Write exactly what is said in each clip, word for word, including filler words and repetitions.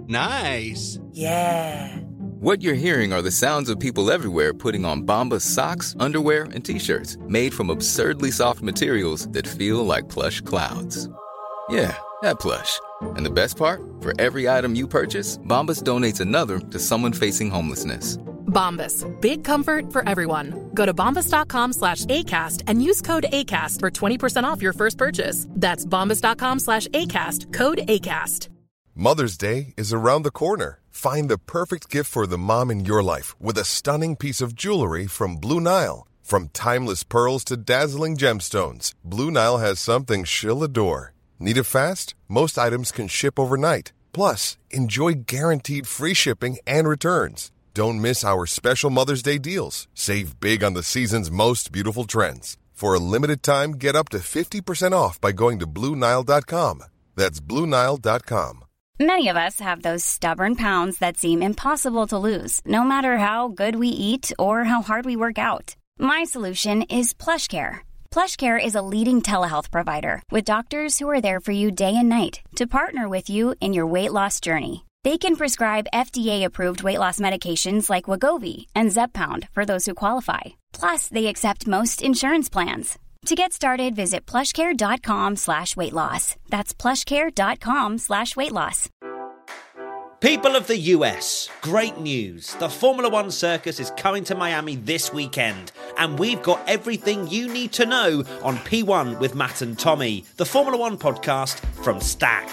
Nice. Yeah. What you're hearing are the sounds of people everywhere putting on Bombas socks, underwear, and T-shirts made from absurdly soft materials that feel like plush clouds. Yeah, that plush. And the best part? For every item you purchase, Bombas donates another to someone facing homelessness. Bombas. Big comfort for everyone. Go to bombas.com slash ACAST and use code ACAST for twenty percent off your first purchase. That's bombas.com slash ACAST. Code ACAST. Mother's Day is around the corner. Find the perfect gift for the mom in your life with a stunning piece of jewelry from Blue Nile. From timeless pearls to dazzling gemstones, Blue Nile has something she'll adore. Need it fast? Most items can ship overnight. Plus, enjoy guaranteed free shipping and returns. Don't miss our special Mother's Day deals. Save big on the season's most beautiful trends. For a limited time, get up to fifty percent off by going to Blue Nile dot com. That's Blue Nile dot com. Many of us have those stubborn pounds that seem impossible to lose, no matter how good we eat or how hard we work out. My solution is PlushCare. PlushCare is a leading telehealth provider with doctors who are there for you day and night to partner with you in your weight loss journey. They can prescribe F D A-approved weight loss medications like Wegovy and Zepbound for those who qualify. Plus, they accept most insurance plans. To get started, visit plushcare.com slash weight loss. That's plushcare.com slash weight loss. People of the U S, great news. The Formula One circus is coming to Miami this weekend, and we've got everything you need to know on P one with Matt and Tommy, the Formula One podcast from Stack.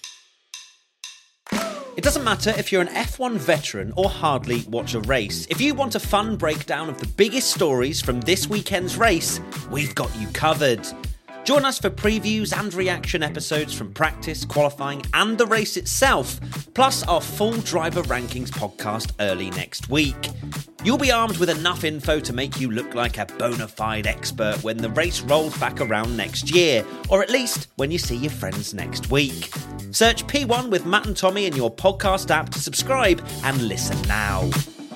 It doesn't matter if you're an F one veteran or hardly watch a race. If you want a fun breakdown of the biggest stories from this weekend's race, we've got you covered. Join us for previews and reaction episodes from practice, qualifying and the race itself, plus our full driver rankings podcast early next week. You'll be armed with enough info to make you look like a bona fide expert when the race rolls back around next year, or at least when you see your friends next week. Search P one with Matt and Tommy in your podcast app to subscribe and listen now.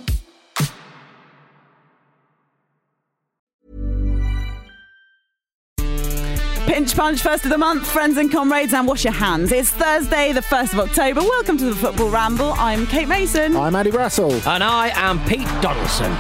Pinch Punch, first of the month, friends and comrades, and wash your hands. It's Thursday, the first of October. Welcome to the Football Ramble. I'm Kate Mason. I'm Andy Russell. And I am Pete Donaldson.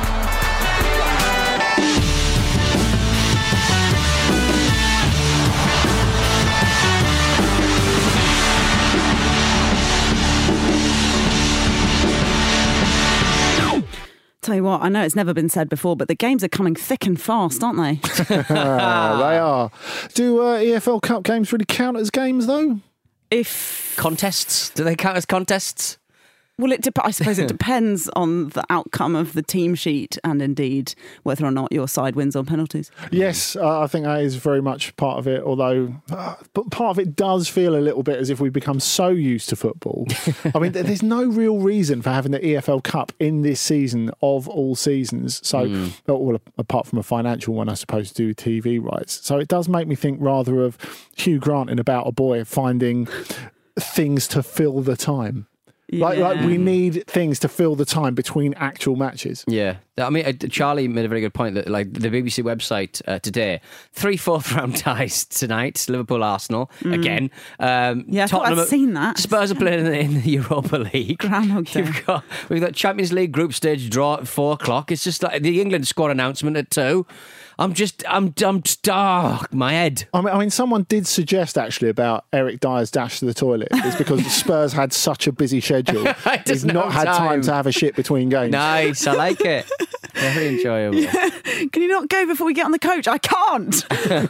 Tell you what, I know it's never been said before, but the games are coming thick and fast, aren't they? They are. Do uh, E F L Cup games really count as games, though? If Contests? Do they count as contests? Well, it dep- I suppose it depends on the outcome of the team sheet and indeed whether or not your side wins on penalties. Yes, uh, I think that is very much part of it, although uh, but part of it does feel a little bit as if we've become so used to football. I mean, there's no real reason for having the E F L Cup in this season of all seasons. So, mm. well, apart from a financial one, I suppose, to do with T V rights. So it does make me think rather of Hugh Grant in About a Boy finding things to fill the time. Like, Yeah. like we need things to fill the time between actual matches. Yeah. I mean, uh, Charlie made a very good point that, like, the B B C website uh, today, three fourth round ties tonight, Liverpool, Arsenal, Mm. again. Um, Yeah, I thought I'd are- seen that. Spurs are playing in the, in the Europa League. Groundhog Day. We've got, we've got Champions League group stage draw at four o'clock. It's just like the England squad announcement at two. I'm just, I'm, I'm stuck. My head. I mean, I mean, someone did suggest actually about Eric Dyer's dash to the toilet. It's because Spurs had such a busy schedule. There's They've no not had time. time to have a shit between games. Nice, I like it. Very enjoyable. Can you not go before we get on the coach? I can't.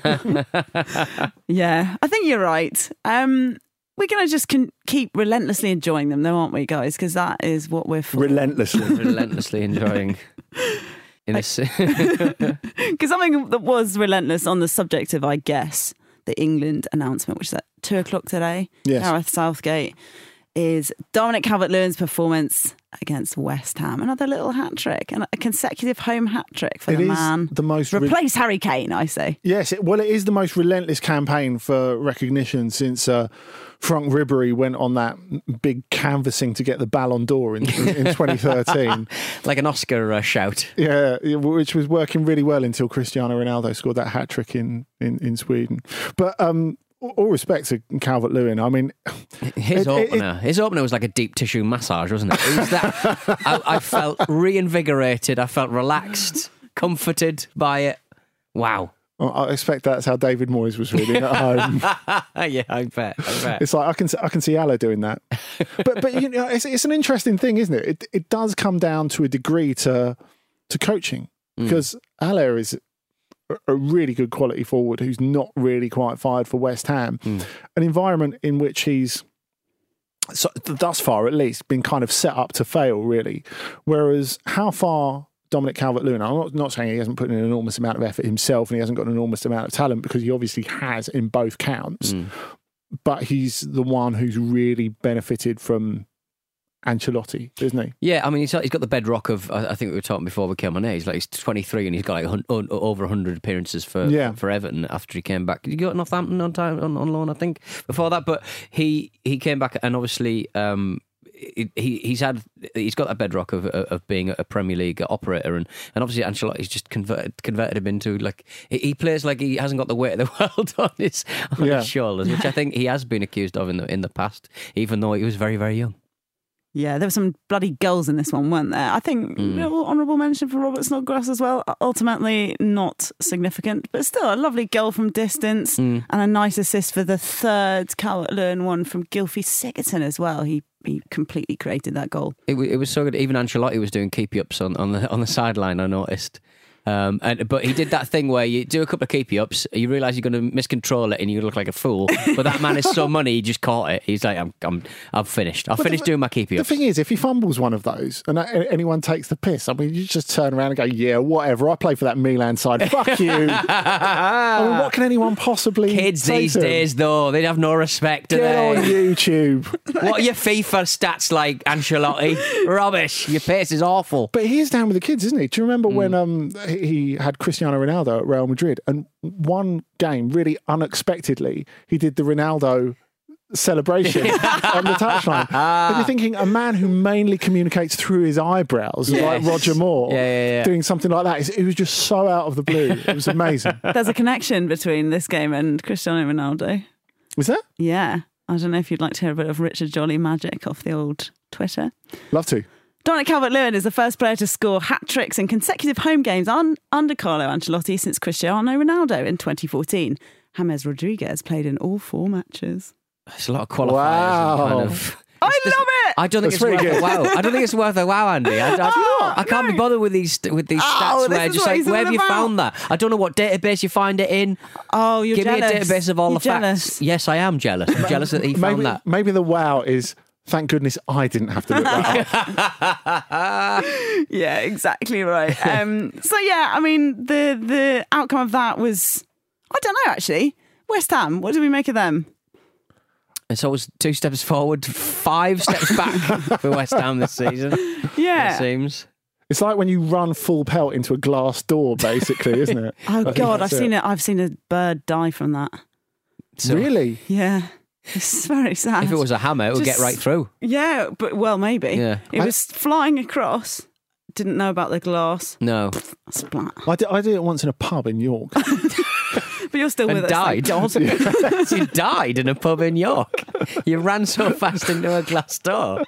Yeah, I think you're right. Um, we're going to just con- keep relentlessly enjoying them, though, aren't we, guys? Because that is what we're for. Relentlessly. Relentlessly enjoying. In this. Because something that was relentless on the subject of, I guess, the England announcement, which is at two o'clock today, Yes. Gareth Southgate, is Dominic Calvert-Lewin's performance against West Ham. Another little hat-trick, and a consecutive home hat-trick for It the is man. the most re- Replace Harry Kane, I say. Yes, it, well, it is the most relentless campaign for recognition since uh, Frank Ribery went on that big canvassing to get the Ballon d'Or in, in twenty thirteen. Like an Oscar uh, shout. Yeah, which was working really well until Cristiano Ronaldo scored that hat-trick in, in, in Sweden. But um, all respect to Calvert-Lewin. I mean, his it, opener, it, his opener was like a deep tissue massage, wasn't it? It was that. I, I felt reinvigorated. I felt relaxed, comforted by it. Wow. I expect that's how David Moyes was reading at home. Yeah, I bet. I bet. It's like I can I can see Allah doing that. But but you know, it's it's an interesting thing, isn't it? It it does come down to a degree to to coaching because mm. Allah is a really good quality forward who's not really quite fired for West Ham. Mm. An environment in which he's, so, thus far at least, been kind of set up to fail, really. Whereas how far Dominic Calvert-Lewin, I'm not, not saying he hasn't put in an enormous amount of effort himself and he hasn't got an enormous amount of talent, because he obviously has in both counts, mm. but he's the one who's really benefited from Ancelotti, isn't he? Yeah, I mean, he's, he's got the bedrock of, I think we were talking before we came on air, he's like, he's twenty-three and he's got like un, un, over one hundred appearances for, yeah. for Everton after he came back. He got Northampton on time on, on loan, I think, before that, but he he came back and obviously um, he he's had he's got that bedrock of of being a Premier League operator, and, and obviously Ancelotti's just converted converted him into, like, he plays like he hasn't got the weight of the world on his on yeah. his shoulders, which I think he has been accused of in the in the past, even though he was very very young. Yeah, there were some bloody goals in this one, weren't there? I think mm. honourable mention for Robert Snodgrass as well. Ultimately, not significant, but still a lovely goal from distance mm. and a nice assist for the third Calvert-Lewin one from Gylfi Sigurdsson as well. He he completely created that goal. It, it was so good. Even Ancelotti was doing keepy-ups on, on the on the sideline, I noticed. Um, and, but he did that thing where you do a couple of keepy-ups, you realise you're going to miscontrol it and you look like a fool, but that man is so money, he just caught it. He's like, I'm, I'm, I've finished. I've but finished the, doing my keepy-ups. The thing is, if he fumbles one of those and anyone takes the piss, I mean, you just turn around and go, yeah, whatever, I play for that Milan side, fuck you. I mean, what can anyone possibly Kids say these to days, him? Though, they have no respect, do Get they? on YouTube. What are your FIFA stats like, Ancelotti? Rubbish. Your pace is awful. But he is down with the kids, isn't he? Do you remember mm. when um, he had Cristiano Ronaldo at Real Madrid, and one game, really unexpectedly, he did the Ronaldo celebration on the touchline. And you're thinking, a man who mainly communicates through his eyebrows, yes. like Roger Moore, yeah, yeah, yeah. doing something like that, it was just so out of the blue. It was amazing. There's a connection between this game and Cristiano Ronaldo. Was there? Yeah. I don't know if you'd like to hear a bit of Richard Jolly magic off the old Twitter. Love to. Dominic Calvert-Lewin is the first player to score hat-tricks in consecutive home games un- under Carlo Ancelotti since Cristiano Ronaldo in twenty fourteen. James Rodriguez played in all four matches. It's a lot of qualifiers. Wow. Kind of, I love it! I don't think That's it's worth good. a wow. I don't think it's worth a wow, Andy. I, I, oh, I can't no. be bothered with these with these oh, stats where just like, where have you about. found that? I don't know what database you find it in. Oh, you're Give jealous. me a database of all you're the jealous. facts. Yes, I am jealous. I'm jealous that he found maybe, that. Maybe the wow is, thank goodness I didn't have to look that up. Yeah, exactly right. Um, so yeah, I mean, the the outcome of that was, I don't know actually. West Ham, what do we make of them? It's always two steps forward, five steps back for West Ham this season. Yeah, it seems. It's like when you run full pelt into a glass door, basically, isn't it? Oh God, I've seen it. it. I've seen a bird die from that. So, really? Yeah. It's very sad. If it was a hammer, it would Just, get right through. Yeah, but well, maybe. Yeah. It I, was flying across. Didn't know about the glass. No. Splat. I did, I did it once in a pub in York. But you're still and with died. us. Died. You died in a pub in York. You ran so fast into a glass door.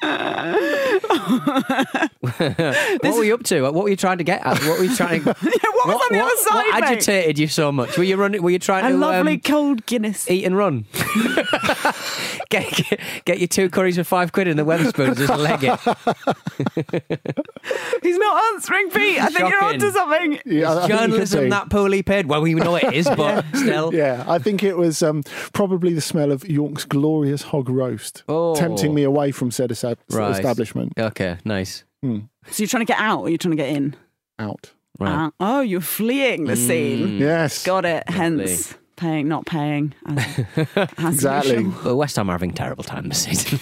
What were you up to? What were you trying to get at? What were you trying to... yeah, what was what, on the what, other side, What mate? agitated you so much? Were you running? Were you trying a to... A lovely um, cold Guinness. Eat and run. get, get, get your two curries for five quid in the Wetherspoons and just leg it. He's not answering, Pete. I think Shocking. you're onto something. Yeah, Is journalism that poorly paid? Well, we know it is, but still. Yeah, I think it was um, probably the smell of York's glorious hog roast Oh. tempting me away from said esta- Right. establishment. Okay, nice. Hmm. So you're trying to get out or you're trying to get in? Out. Right. Uh, oh, you're fleeing the scene. Yes. Got it. Hence, paying, not paying. As, as Exactly. usual. Well, West Ham are having terrible time this season.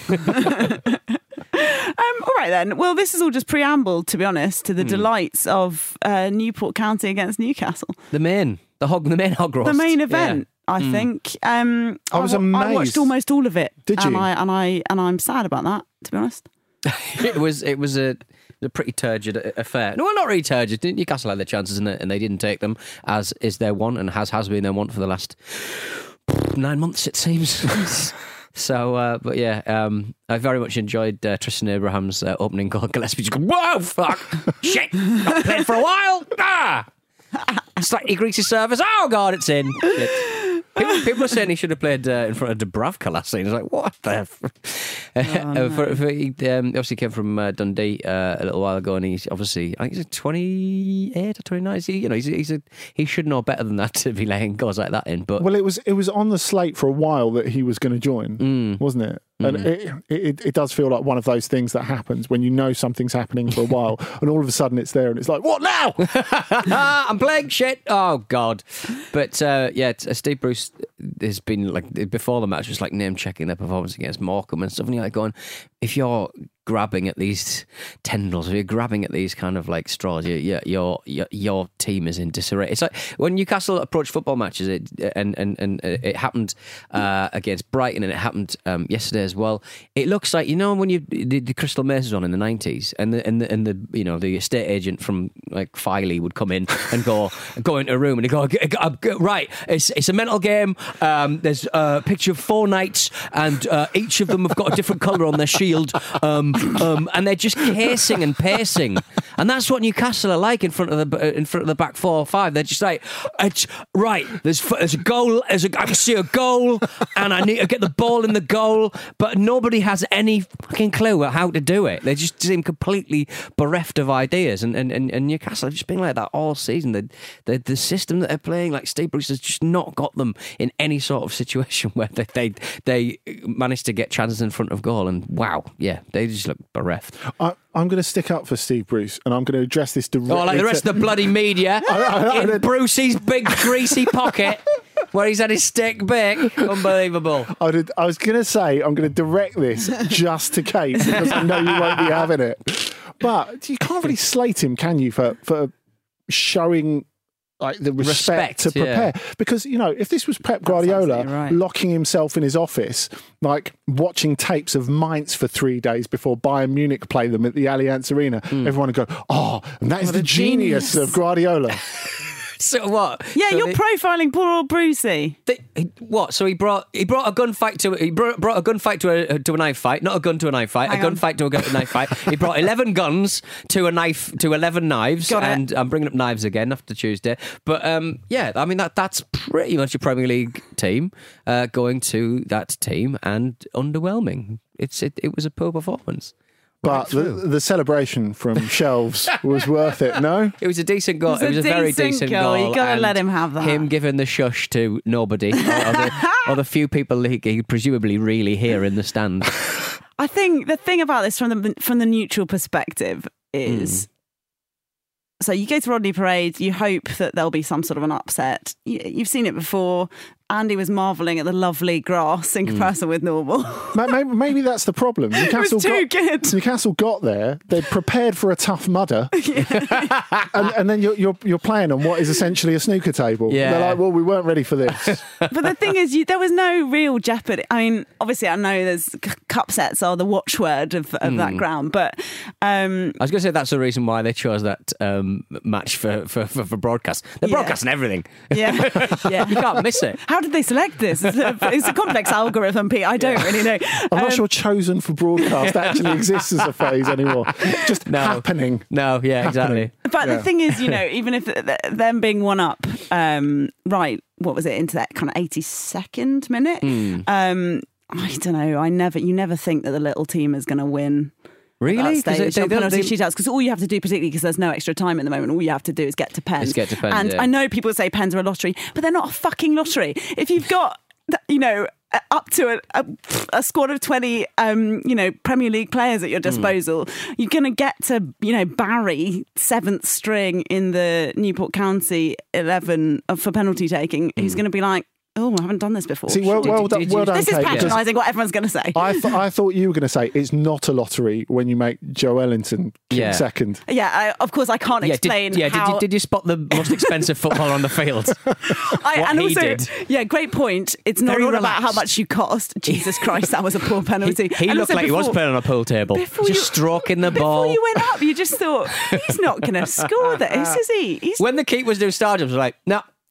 Um, all right then. Well, this is all just preamble, to be honest, to the Hmm. delights of uh, Newport County against Newcastle. the main, the hog, the main hog roast. The main event, Yeah. I Mm. think. Um, I was wa- I amazed. watched almost all of it. Did and you? I, and I and I'm sad about that, to be honest. it was it was a, a pretty turgid affair. No, well, not really turgid. Newcastle had their chances in it, and they didn't take them, as is their want and has has been their want for the last nine months, it seems. So, uh, but yeah, um, I very much enjoyed uh, Tristan Abraham's uh, opening goal. Gillespie just go, whoa, fuck, shit, not played for a while. Ah, slightly greasy service. Oh God, it's in. Shit. People, people are saying he should have played uh, in front of Dubravka last season. It's like, what the? F-? Oh, no. for, for, he um, obviously came from uh, Dundee uh, a little while ago, and he's obviously, I think he's twenty-eight or twenty-nine. He, you know, he's, he's a, he should know better than that to be laying goals like that in. But well, it was it was on the slate for a while that he was going to join, mm. wasn't it? And mm. it, it it does feel like one of those things that happens when you know something's happening for a while, and all of a sudden it's there, and it's like, what now? I'm playing shit. Oh God! But uh, yeah, Steve Bruce has been like before the match, just like name checking their performance against Morecambe and stuff, and you're like going, if you're grabbing at these tendrils, if you're grabbing at these kind of like straws, you, you, your your your team is in disarray. It's like when Newcastle approach football matches, it and and and it happened uh, against Brighton, and it happened um, yesterday as well. It looks like, you know, when you did the Crystal Mazes on in the nineties, and the and the and the you know the estate agent from like Filey would come in and go go into a room and he'd go, right, it's it's a mental game. Um, there's a picture of four knights, and uh, each of them have got a different colour on their shield. Um, Um, and they're just casing and pacing, and that's what Newcastle are like in front of the in front of the back four or five. They're just like, it's right. There's there's a goal. There's a, I can see a goal, and I need to get the ball in the goal, but nobody has any fucking clue how to do it. They just seem completely bereft of ideas, and and, and, and Newcastle have just been like that all season. The, the the system that they're playing, like Steve Bruce has just not got them in any sort of situation where they they, they manage to get chances in front of goal, and wow, yeah, they just look bereft. I, I'm going to stick up for Steve Bruce, and I'm going to address this directly. Oh, like the rest to... of the bloody media I, I, I, in I, Brucey's big greasy pocket where he's had his steak bake. Unbelievable. I, did, I was going to say I'm going to direct this just to Kate because I know you won't be having it. But you can't really slate him, can you, for for showing like the respect, respect to prepare, yeah. Because you know if this was Pep Guardiola right. locking himself in his office, like watching tapes of Mainz for three days before Bayern Munich play them at the Allianz Arena, mm. everyone would go, "Oh, and that is the, the genius. genius of Guardiola." So what? Yeah, so you're they, profiling poor old Brucey. They, he, what? So he brought he brought a gunfight to he brought, brought a gunfight to a to a knife fight, not a gun to a knife fight, Hang a gunfight to a, gun, a knife fight. He brought eleven guns to a knife to eleven knives, Got and it. I'm bringing up knives again after Tuesday. But um, yeah, I mean that that's pretty much a Premier League team uh, going to that team and underwhelming. It's it, it was a poor performance. But the, the celebration from Shelves was worth it, no? It was a decent goal. It was a, it was a very decent decent goal. goal. You got to let him have that. Him giving the shush to nobody, or, or, the, or the few people he, he presumably really hear in the stand. I think the thing about this from the from the neutral perspective is... Mm. So you go to Rodney Parade, you hope that there'll be some sort of an upset. You, you've seen it before. Andy was marvelling at the lovely grass in comparison mm. with normal. maybe, maybe that's the problem. Newcastle it was too got, good. Newcastle got there. They'd prepared for a tough mudder, yeah. and, and then you're, you're you're playing on what is essentially a snooker table. Yeah. They're like, well, we weren't ready for this. But the thing is, you, there was no real jeopardy. I mean, obviously, I know there's cup sets are the watchword of, of mm. that ground, but um, I was going to say that's the reason why they chose that um, match for, for, for, for broadcast. They're yeah. broadcasting everything. Yeah, yeah, you can't miss it. How did they select this? It's a, it's a complex algorithm, Pete. I don't yeah. really know. I'm um, not sure chosen for broadcast actually exists as a phrase anymore. Just no. happening. No, yeah, happening. exactly. But yeah. the thing is, you know, even if them being one up, um, right, what was it, into that kind of eighty-second minute? Mm. Um, I don't know. I never, you never think that the little team is going to win. Really? Because they, penalty shootouts. Because all you have to do, particularly because there's no extra time at the moment, all you have to do is get to pens. Just get to pens. And yeah. I know people say pens are a lottery, but they're not a fucking lottery. If you've got, you know, up to a, a, a squad of twenty, um, you know, Premier League players at your disposal, mm. you're going to get to, you know, Barry, seventh string in the Newport County eleven for penalty taking, mm. who's going to be like, oh, I haven't done this before. See, well, did, well, did, did, well done, This is Kate, patronising what everyone's going to say. I, th- I thought you were going to say it's not a lottery when you make Joe Ellington yeah. second. Yeah, I, of course I can't yeah, explain did, yeah, how... Did you, did you spot the most expensive footballer on the field? I, what and he also, did. Yeah, great point. It's not Very all relaxed. about how much you cost. Jesus Christ, that was a poor penalty. He, he And looked also like before, he was playing on a pool table. Just you, stroking the ball. Before you went up, you just thought, he's not going to score this, is he? He's... When the keeper was doing Stardom, I was like, no.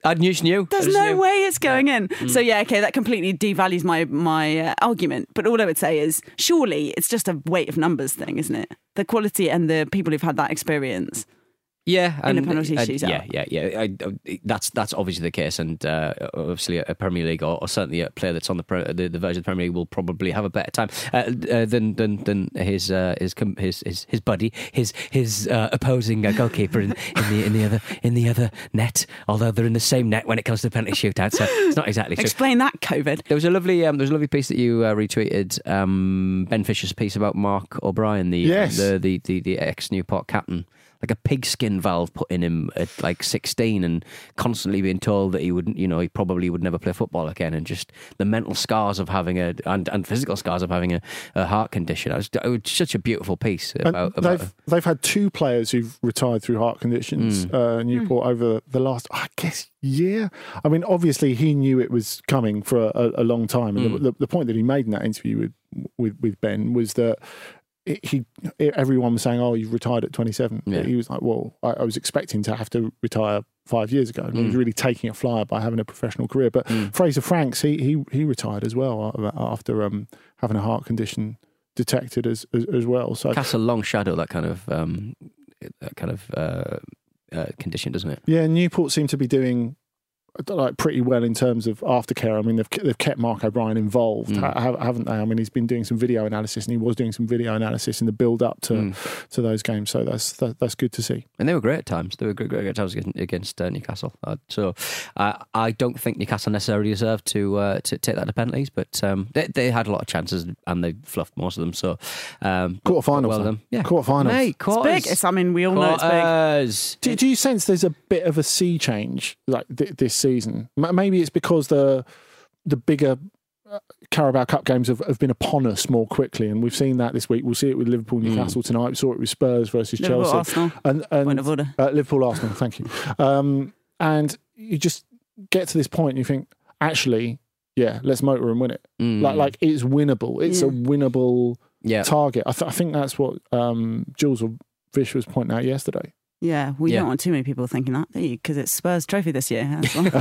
I just knew. There's just no knew. way it's going yeah. in. Mm. So yeah, okay, that completely devalues my my uh, argument. But all I would say is, surely it's just a weight of numbers thing, isn't it? The quality and the people who've had that experience. Yeah, in and, a penalty uh, shootout. yeah, yeah, yeah. I, I, that's that's obviously the case, and uh, obviously a Premier League or, or certainly a player that's on the, pre, the the version of the Premier League will probably have a better time uh, uh, than than than his uh, his, his his his buddy, his his uh, opposing uh, goalkeeper in, in the in the other in the other net. Although they're in the same net when it comes to the penalty shootout, so it's not exactly true. Explain that, COVID. There was a lovely um, there was a lovely piece that you uh, retweeted, um, Ben Fisher's piece about Mark O'Brien, the yes. the the the, the ex Newport captain. Like a pigskin valve put in him at like sixteen, and constantly being told that he wouldn't, you know, he probably would never play football again, and just the mental scars of having a and, and physical scars of having a, a heart condition. It was, it was such a beautiful piece about. about they've a, they've had two players who've retired through heart conditions. Mm. Uh, Newport mm. over the last, I guess, year. I mean, obviously he knew it was coming for a, a long time, and mm. the, the, the point that he made in that interview with with, with Ben was that. It, he, everyone was saying, "Oh, you've retired at twenty-seven." Yeah. But he was like, "Well, I, I was expecting to have to retire five years ago." And mm. he was really taking a flyer by having a professional career. But mm. Fraser Franks, he he he retired as well after um, having a heart condition detected as as, as well. So casts a long shadow, that kind of um, that kind of uh, uh, condition, doesn't it? Yeah, Newport seem to be doing. Like pretty well in terms of aftercare. I mean, they've they've kept Mark O'Brien involved, mm. haven't they? I mean, he's been doing some video analysis, and he was doing some video analysis in the build up to mm. to those games. So that's that, that's good to see. And they were great at times. They were great, great at times against uh, Newcastle. Uh, so uh, I don't think Newcastle necessarily deserved to uh, to take that to penalties, but um, they, they had a lot of chances and they fluffed most of them. So um, quarterfinals, well them, yeah, quarterfinals. Mate, quarters. It's big. It's, I mean, we all quarters. know it's big. Do, do you sense there's a bit of a sea change like th- this season? Maybe it's because the the bigger Carabao Cup games have, have been upon us more quickly, and we've seen that this week. We'll see it with Liverpool, Newcastle mm. tonight. We saw it with Spurs versus Liverpool, Chelsea, Arsenal. and, and Point of order. Uh, Liverpool, Arsenal. Thank you. Um, and you just get to this point, and you think, actually, yeah, let's motor and win it. Mm. Like, like it's winnable. It's yeah. a winnable yeah. target. I, th- I think that's what um, Jules or Vish was pointing out yesterday. Yeah, we yeah. don't want too many people thinking that, do you? Because it's Spurs trophy this year. As well.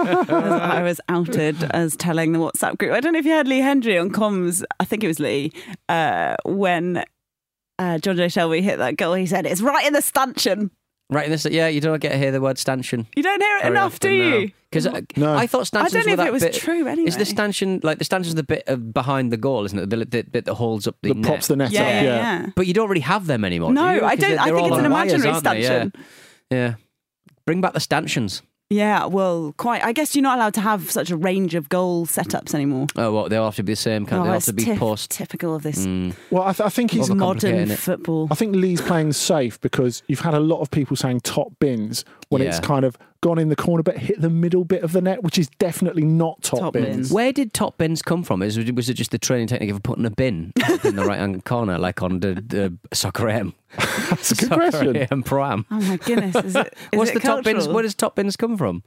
as I was outed as telling the WhatsApp group. I don't know if you heard Lee Hendry on comms, I think it was Lee, uh, when uh, John J. Shelby hit that goal, he said, it's right in the stanchion. Right in this, yeah, you don't get to hear the word stanchion. You don't hear it enough, do you? Because no. I, no. I thought stanchions I don't know were if that it was bit, true anyway. Is the stanchion, like the stanchion's the bit of behind the goal, isn't it? The, the bit that holds up the, the net. props the net yeah, up, yeah, yeah. yeah. But you don't really have them anymore, No, do you? I don't. I think it's an imaginary wires, stanchion. Yeah. yeah. Bring back the stanchions. Yeah, well, quite. I guess you're not allowed to have such a range of goal setups anymore. Oh, well, they'll have to be the same kind. Oh, they'll have to be tif- post. Typical of this. Mm. Well, I, th- I think he's modern football. I think Lee's playing safe because you've had a lot of people saying top bins when yeah. it's kind of gone in the corner but hit the middle bit of the net, which is definitely not top, top bins. bins. Where did top bins come from? Is was it just the training technique of putting a bin in the right hand corner, like on the, the Soccer A M? That's a good Soccer question. A M Pro Am. Oh my goodness! Is it? Is What's it the top cultural? bins? Where does top bins come from?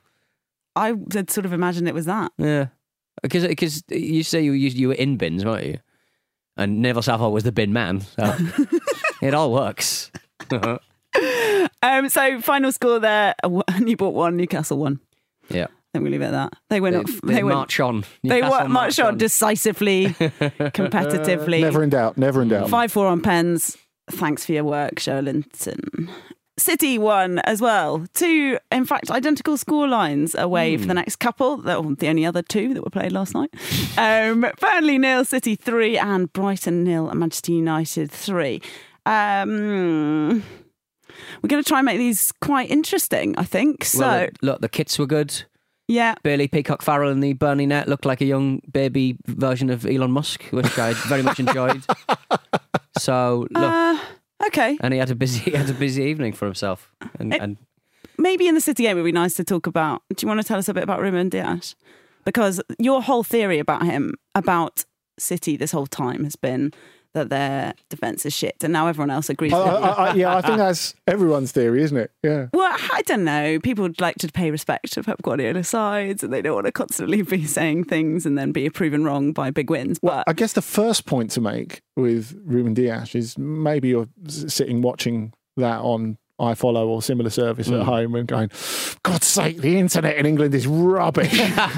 I had sort of imagined it was that. Yeah, because because you say you you were in bins, weren't you? And Neville Southall was the bin man, so it all works. um. So final score there: Newport one, Newcastle one. Yeah. I think we leave it at that. They went They, off. they, They went. march on. They Newcastle march, march on, on decisively, competitively. Never in doubt. Never in doubt. five four on pens. Thanks for your work, Sherlinton. City won as well. Two, in fact, identical score lines away mm. for the next couple. That were the only other two that were played last night. Um, Burnley nil, City three, and Brighton nil, Manchester United three. Um, we're going to try and make these quite interesting, I think. So, well, look, the kits were good. Yeah. Bailey Peacock Farrell in the Burnley net looked like a young baby version of Elon Musk, which I very much enjoyed. So look, uh, okay. And he had a busy, he had a busy evening for himself. And, it, and maybe in the City game it would be nice to talk about. Do you want to tell us a bit about Ruben Dias? Because your whole theory about him, about City, this whole time has been that their defence is shit, and now everyone else agrees. I, with I, I, yeah, I think that's everyone's theory, isn't it? Yeah. Well, I don't know. People would like to pay respect to Pep Guardiola's sides, and they don't want to constantly be saying things and then be proven wrong by big wins. But well, I guess the first point to make with Ruben Dias is maybe you're sitting watching that on iFollow or similar service mm. at home and going, God's sake, the internet in England is rubbish.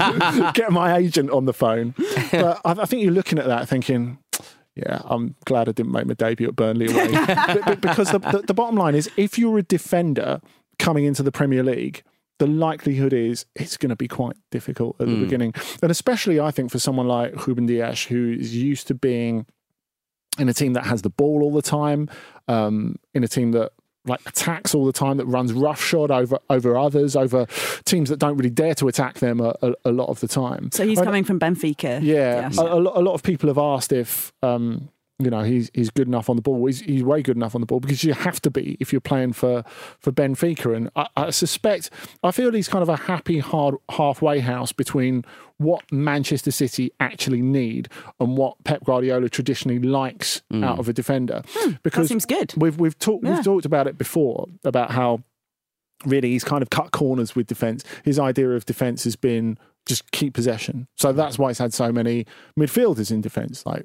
Get my agent on the phone. But I, I think you're looking at that thinking, yeah, I'm glad I didn't make my debut at Burnley away. but, but because the, the, the bottom line is, if you're a defender coming into the Premier League, the likelihood is it's going to be quite difficult at the mm. beginning. And especially, I think, for someone like Ruben Dias, who is used to being in a team that has the ball all the time, um, in a team that like attacks all the time, that runs roughshod over over others, over teams that don't really dare to attack them a, a, a lot of the time. So he's I, coming from Benfica. Yeah, yes. a, a, lot, a lot of people have asked if um, you know he's he's good enough on the ball. He's, he's way good enough on the ball because you have to be if you're playing for for Benfica. And I, I suspect, I feel he's kind of a happy hard halfway house between what Manchester City actually need and what Pep Guardiola traditionally likes mm. out of a defender. Hmm, because that seems good. We've we've talked yeah. we've talked about it before, about how really he's kind of cut corners with defence. His idea of defence has been just keep possession. So that's why he's had so many midfielders in defence, like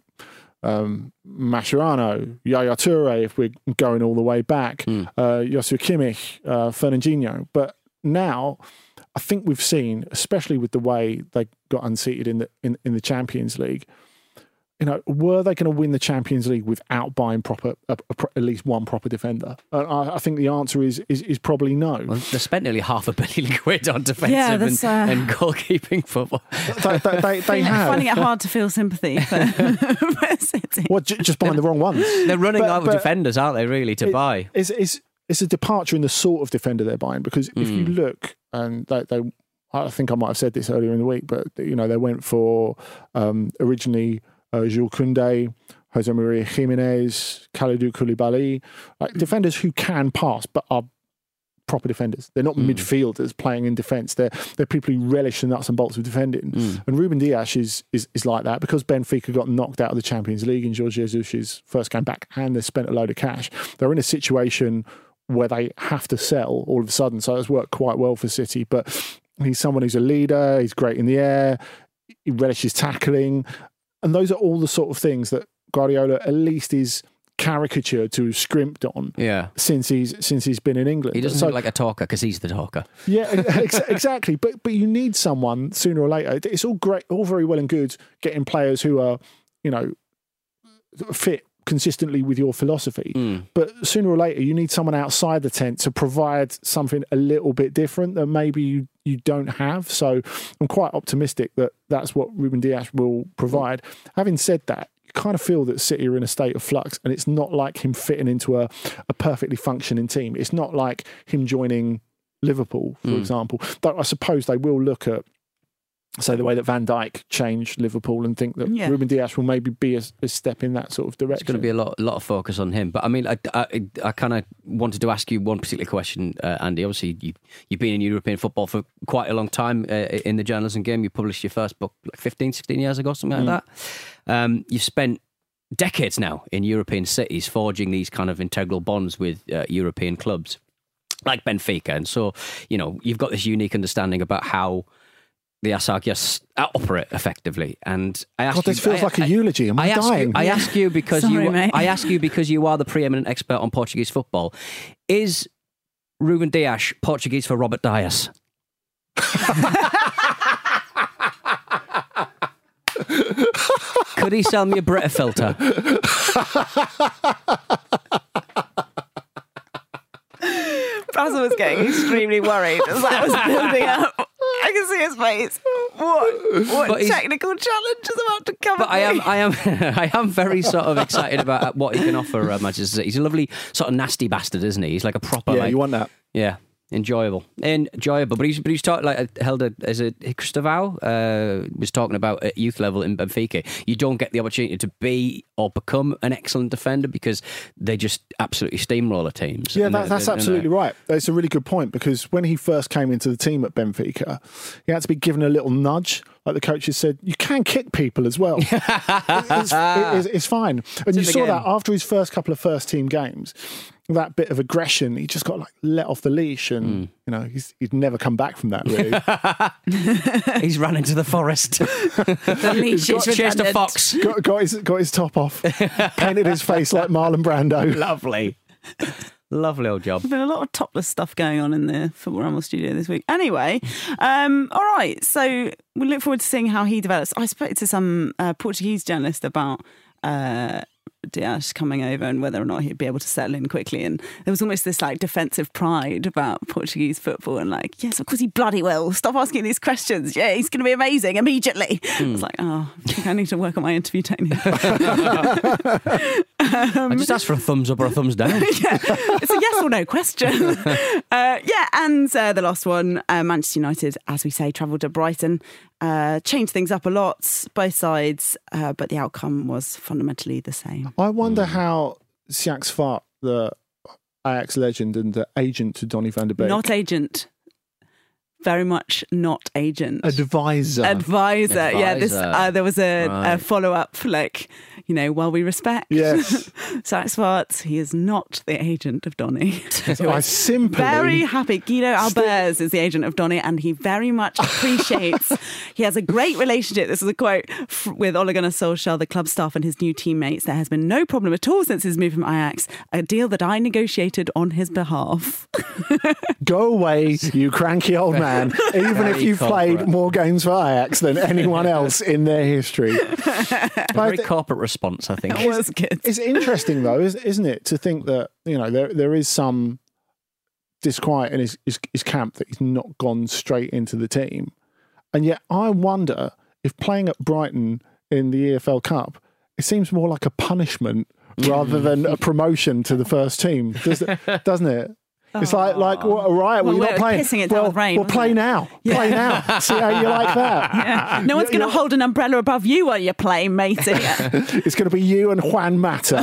um, Mascherano, Yaya Toure, if we're going all the way back, mm. uh, Joshua Kimmich, uh, Fernandinho. But now, I think we've seen, especially with the way they got unseated in the in, in the Champions League, you know, were they going to win the Champions League without buying proper a, a, at least one proper defender? And I, I think the answer is is, is probably no. Well, they spent nearly half a billion quid on defensive yeah, and, uh... and goalkeeping football. They, they, they, they have. Finding it hard to feel sympathy for, for City. Well, j- just buying the wrong ones. They're running but, out of defenders, aren't they? Really, to it, buy. It's, it's it's a departure in the sort of defender they're buying, because if Mm. you look, and they, they, I think I might have said this earlier in the week, but you know they went for um, originally. Uh, Jules Koundé, Jose Maria Jimenez, Kalidou Koulibaly, like defenders who can pass but are proper defenders. They're not mm. midfielders playing in defence. They're they're people who relish the nuts and bolts of defending. Mm. And Ruben Dias is, is is like that, because Benfica got knocked out of the Champions League in Jorge Jesus' first game back, and they spent a load of cash. They're in a situation where they have to sell all of a sudden. So it's worked quite well for City. But he's someone who's a leader. He's great in the air. He relishes tackling. And those are all the sort of things that Guardiola at least is caricatured to have scrimped on yeah. since he's since he's been in England. He doesn't so, look like a talker because he's the talker. Yeah, ex- exactly. But but you need someone sooner or later. It's all great, all very well and good getting players who are, you know, fit consistently with your philosophy. Mm. But sooner or later, you need someone outside the tent to provide something a little bit different that maybe you, you don't have. So I'm quite optimistic that that's what Ruben Dias will provide. Having said that, you kind of feel that City are in a state of flux, and it's not like him fitting into a, a perfectly functioning team. It's not like him joining Liverpool, for mm. example. Though I suppose they will look at, say, the way that Van Dijk changed Liverpool, and think that yeah. Ruben Dias will maybe be a, a step in that sort of direction. It's going to be a lot, a lot of focus on him. But I mean, I, I, I kind of wanted to ask you one particular question, uh, Andy. Obviously, you, you've been in European football for quite a long time uh, in the journalism game. You published your first book like fifteen, sixteen years ago, something like mm. that. Um, you've spent decades now in European cities, forging these kind of integral bonds with uh, European clubs like Benfica. And so, you know, you've got this unique understanding about how the Asagias operate effectively. And I ask God, this you, feels I, like a I, eulogy. Am I, I ask dying? You, I ask you because Sorry, you. mate. I ask you because you are the preeminent expert on Portuguese football. Is Ruben Dias Portuguese for Robert Dias? Could he sell me a Brita filter? Basil was getting extremely worried as that was building up. I can see his face. What, what technical challenge is about to come? But I am, I am, I am very sort of excited about what he can offer uh, Manchester City. He's a lovely sort of nasty bastard, isn't he? He's like a proper. Yeah, like, you want that. Yeah. Enjoyable, enjoyable. But he's but he's talking like held a as a Cristavao uh, was talking about at youth level in Benfica. You don't get the opportunity to be or become an excellent defender because they just absolutely steamroller teams. Yeah, and that, that's absolutely right. It's a really good point, because when he first came into the team at Benfica, he had to be given a little nudge. Like the coaches said, you can kick people as well. it's, it's, it's fine. And you saw that after his first couple of first team games. That bit of aggression, he just got like let off the leash, and mm. you know he's he'd never come back from that. Really, he's run into the forest. The leash he's is chased a fox. Got, got his got his top off, painted his face like Marlon Brando. Lovely, Lovely old job. There's been a lot of topless stuff going on in the Football Ramble studio this week. Anyway, um, all right. So we look forward to seeing how he develops. I spoke to some uh, Portuguese journalist about uh, Dias coming over and whether or not he'd be able to settle in quickly. And there was almost this like defensive pride about Portuguese football and like, yes, of course he bloody will. Stop asking these questions. Yeah, he's going to be amazing immediately. Mm. I was like, oh, I think I need to work on my interview technique. um, I just asked for a thumbs up or a thumbs down. Yeah, it's a yes or no question. uh, yeah, and uh, the last one, uh, Manchester United, as we say, travelled to Brighton. Uh, changed things up a lot, both sides, uh, but the outcome was fundamentally the same. I wonder mm. how Sjaak Zwart, the Ajax legend and the agent to Donny van der Beek... Not agent. Very much not agent. Advisor. Advisor. Advisor. Yeah, this, uh, there was a, right. a follow-up, like, you know, while we respect. Yes. Sjaak Zwart, he is not the agent of Donny. So I simply... Very happy. Guido Albers is the agent of Donny, and he very much appreciates... he has a great relationship. This is a quote with Ole Gunnar Solskjaer, the club staff and his new teammates. There has been no problem at all since his move from Ajax, a deal that I negotiated on his behalf. Go away, you cranky old man. Even Very if you've corporate. played more games for Ajax than anyone else in their history. A very corporate response, I think. It was good. It's interesting, though, isn't it, to think that, you know, there there is some disquiet in his, his, his camp that he's not gone straight into the team. And yet I wonder if playing at Brighton in the E F L Cup, it seems more like a punishment rather than a promotion to the first team, doesn't it? It's like, like, well, right, well, well, you're not playing. Pissing it down well, with rain, well play it? now. Yeah. Play now. See how you like that. Yeah. No one's going to hold an umbrella above you while you're playing, matey. It's going to be you and Juan Mata.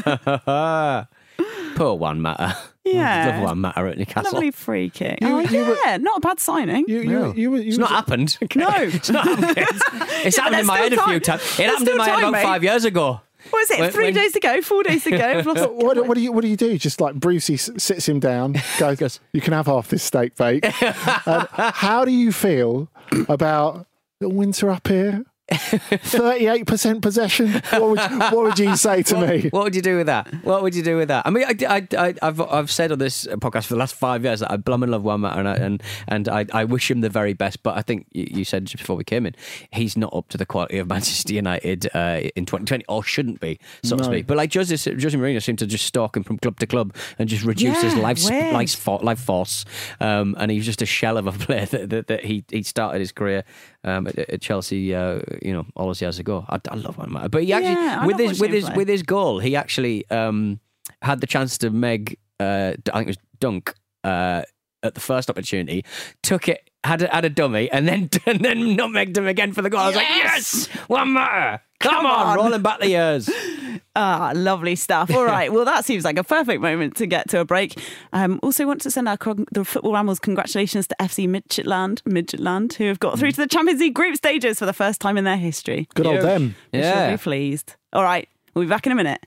Poor Juan Mata. Yeah. Love Juan Mata at Newcastle. Lovely free kick. You, oh, you yeah. Were, not a bad signing. You, you, no. you, you, you, it's not happened. No. It's not happened. It's yeah, happened in my head time. a few times. It there's happened in my time, head about mate. five years ago. What is it? When, Three when... days ago? Four days ago? I've lost what, what do you What do you do? Just like Brucey sits him down, goes, "You can have half this steak bake." um, how do you feel about the winter up here? thirty-eight percent possession. What would, what would you say to what, me? What would you do with that? What would you do with that? I mean, I, I, I, I've I've said on this podcast for the last five years that I blum and love Juan Mata, and I, and, and I, I wish him the very best. But I think you, you said just before we came in, he's not up to the quality of Manchester United uh, in twenty twenty, or shouldn't be, so no. to speak. But like Jose, Jose Mourinho seemed to just stalk him from club to club and just reduce yeah, his life weird. life, for, life force. Um, and he was just a shell of a player that, that, that he he started his career um, at, at Chelsea, uh, you know, all those years ago. I, I love Juan Mata, but he actually yeah, with his with his play. with his goal, he actually um, had the chance to meg. Uh, I think it was dunk uh, at the first opportunity. Took it, had a, had a dummy, and then and then nutmegged him again for the goal. I was yes! like, yes, Juan Mata, come, Come on, on, rolling back the years. Ah, lovely stuff. All right. Well, that seems like a perfect moment to get to a break. Um, also want to send our the Football Rambles congratulations to F C Midtjylland, Midtjylland, who have got through to the Champions League group stages for the first time in their history. Good old them. We Yeah. should be pleased. All right. We'll be back in a minute.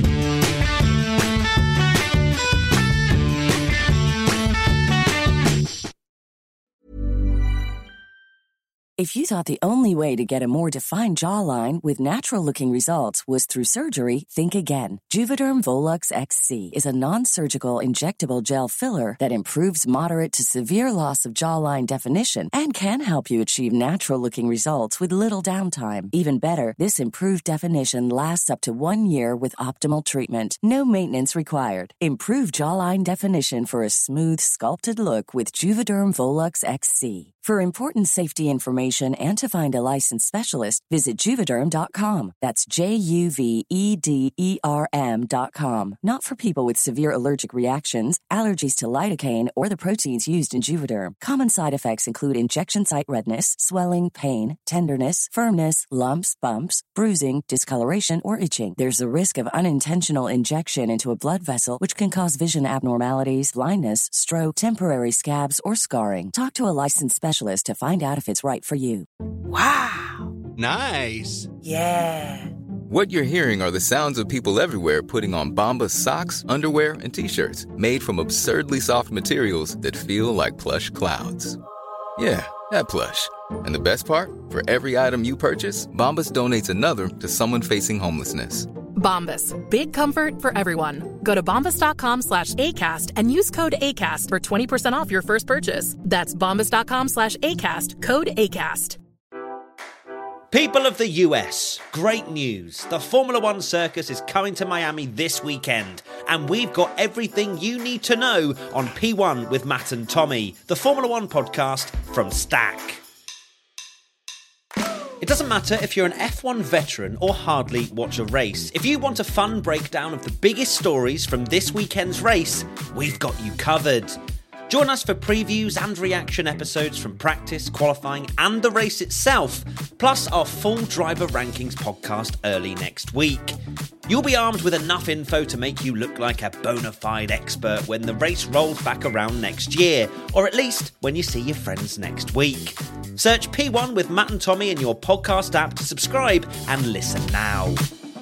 If you thought the only way to get a more defined jawline with natural-looking results was through surgery, think again. Juvederm Volux X C is a non-surgical injectable gel filler that improves moderate to severe loss of jawline definition and can help you achieve natural-looking results with little downtime. Even better, this improved definition lasts up to one year with optimal treatment. No maintenance required. Improve jawline definition for a smooth, sculpted look with Juvederm Volux X C. For important safety information and to find a licensed specialist, visit Juvederm dot com. That's J U V E D E R M dot com. Not for people with severe allergic reactions, allergies to lidocaine, or the proteins used in Juvederm. Common side effects include injection site redness, swelling, pain, tenderness, firmness, lumps, bumps, bruising, discoloration, or itching. There's a risk of unintentional injection into a blood vessel, which can cause vision abnormalities, blindness, stroke, temporary scabs, or scarring. Talk to a licensed specialist to find out if it's right for you. Wow. Nice. Yeah. What you're hearing are the sounds of people everywhere putting on Bombas socks, underwear, and T-shirts made from absurdly soft materials that feel like plush clouds. Yeah, that plush. And the best part? For every item you purchase, Bombas donates another to someone facing homelessness. Bombas. Big comfort for everyone. Go to bombas.com slash ACAST and use code ACAST for twenty percent off your first purchase. That's bombas.com slash ACAST. Code ACAST. People of the U S, great news. The Formula One circus is coming to Miami this weekend, and we've got everything you need to know on P one with Matt and Tommy, the Formula One podcast from Stack. It doesn't matter if you're an F one veteran or hardly watch a race. If you want a fun breakdown of the biggest stories from this weekend's race, we've got you covered. Join us for previews and reaction episodes from practice, qualifying and the race itself, plus our full driver rankings podcast early next week. You'll be armed with enough info to make you look like a bona fide expert when the race rolls back around next year, or at least when you see your friends next week. Search P one with Matt and Tommy in your podcast app to subscribe and listen now.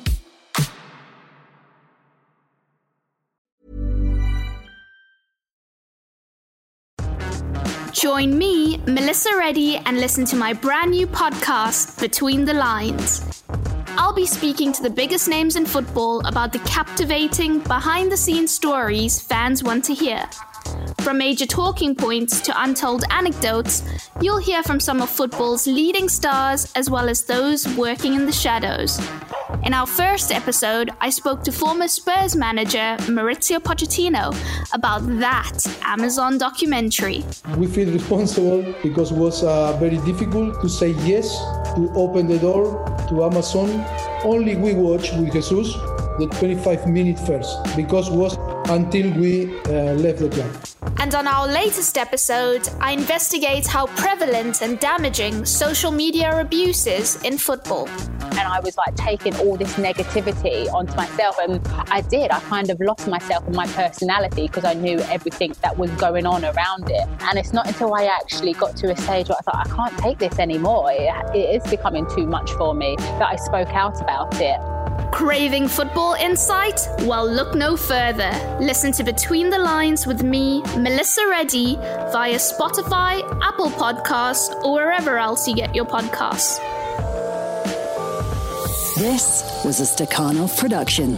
Join me, Melissa Reddy, and listen to my brand new podcast, Between the Lines. I'll be speaking to the biggest names in football about the captivating, behind-the-scenes stories fans want to hear. From major talking points to untold anecdotes, you'll hear from some of football's leading stars as well as those working in the shadows. In our first episode, I spoke to former Spurs manager Maurizio Pochettino about that Amazon documentary. We feel responsible because it was uh, very difficult to say yes, to open the door to Amazon. Only we watched with Jesus the twenty-five minutes first, because it was until we uh, left the club. And on our latest episode, I investigate how prevalent and damaging social media abuse is in football. And I was like taking all this negativity onto myself, and I did. I kind of lost myself and my personality because I knew everything that was going on around it. And it's not until I actually got to a stage where I thought, I can't take this anymore. It, it is becoming too much for me, that I spoke out about it. Craving football insight? Well, look no further. Listen to Between the Lines with me, Melissa Reddy, via Spotify, Apple Podcasts, or wherever else you get your podcasts. This was a Stakhanov production.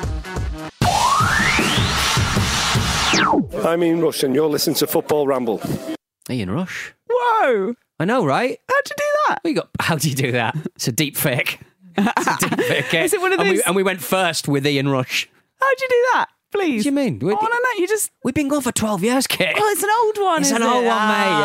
I'm Ian Rush, and you're listening to Football Ramble. Ian Rush? Whoa! I know, right? How'd you do that? We got. How do you do that? It's a deep fake. It's a deep fake. Is it one of and those? we, and we went first with Ian Rush. How'd you do that? Please. What do you mean? Oh, no, no, you just... We've been going for twelve years, Kit. Oh, it's an old one, It's is an it? old one,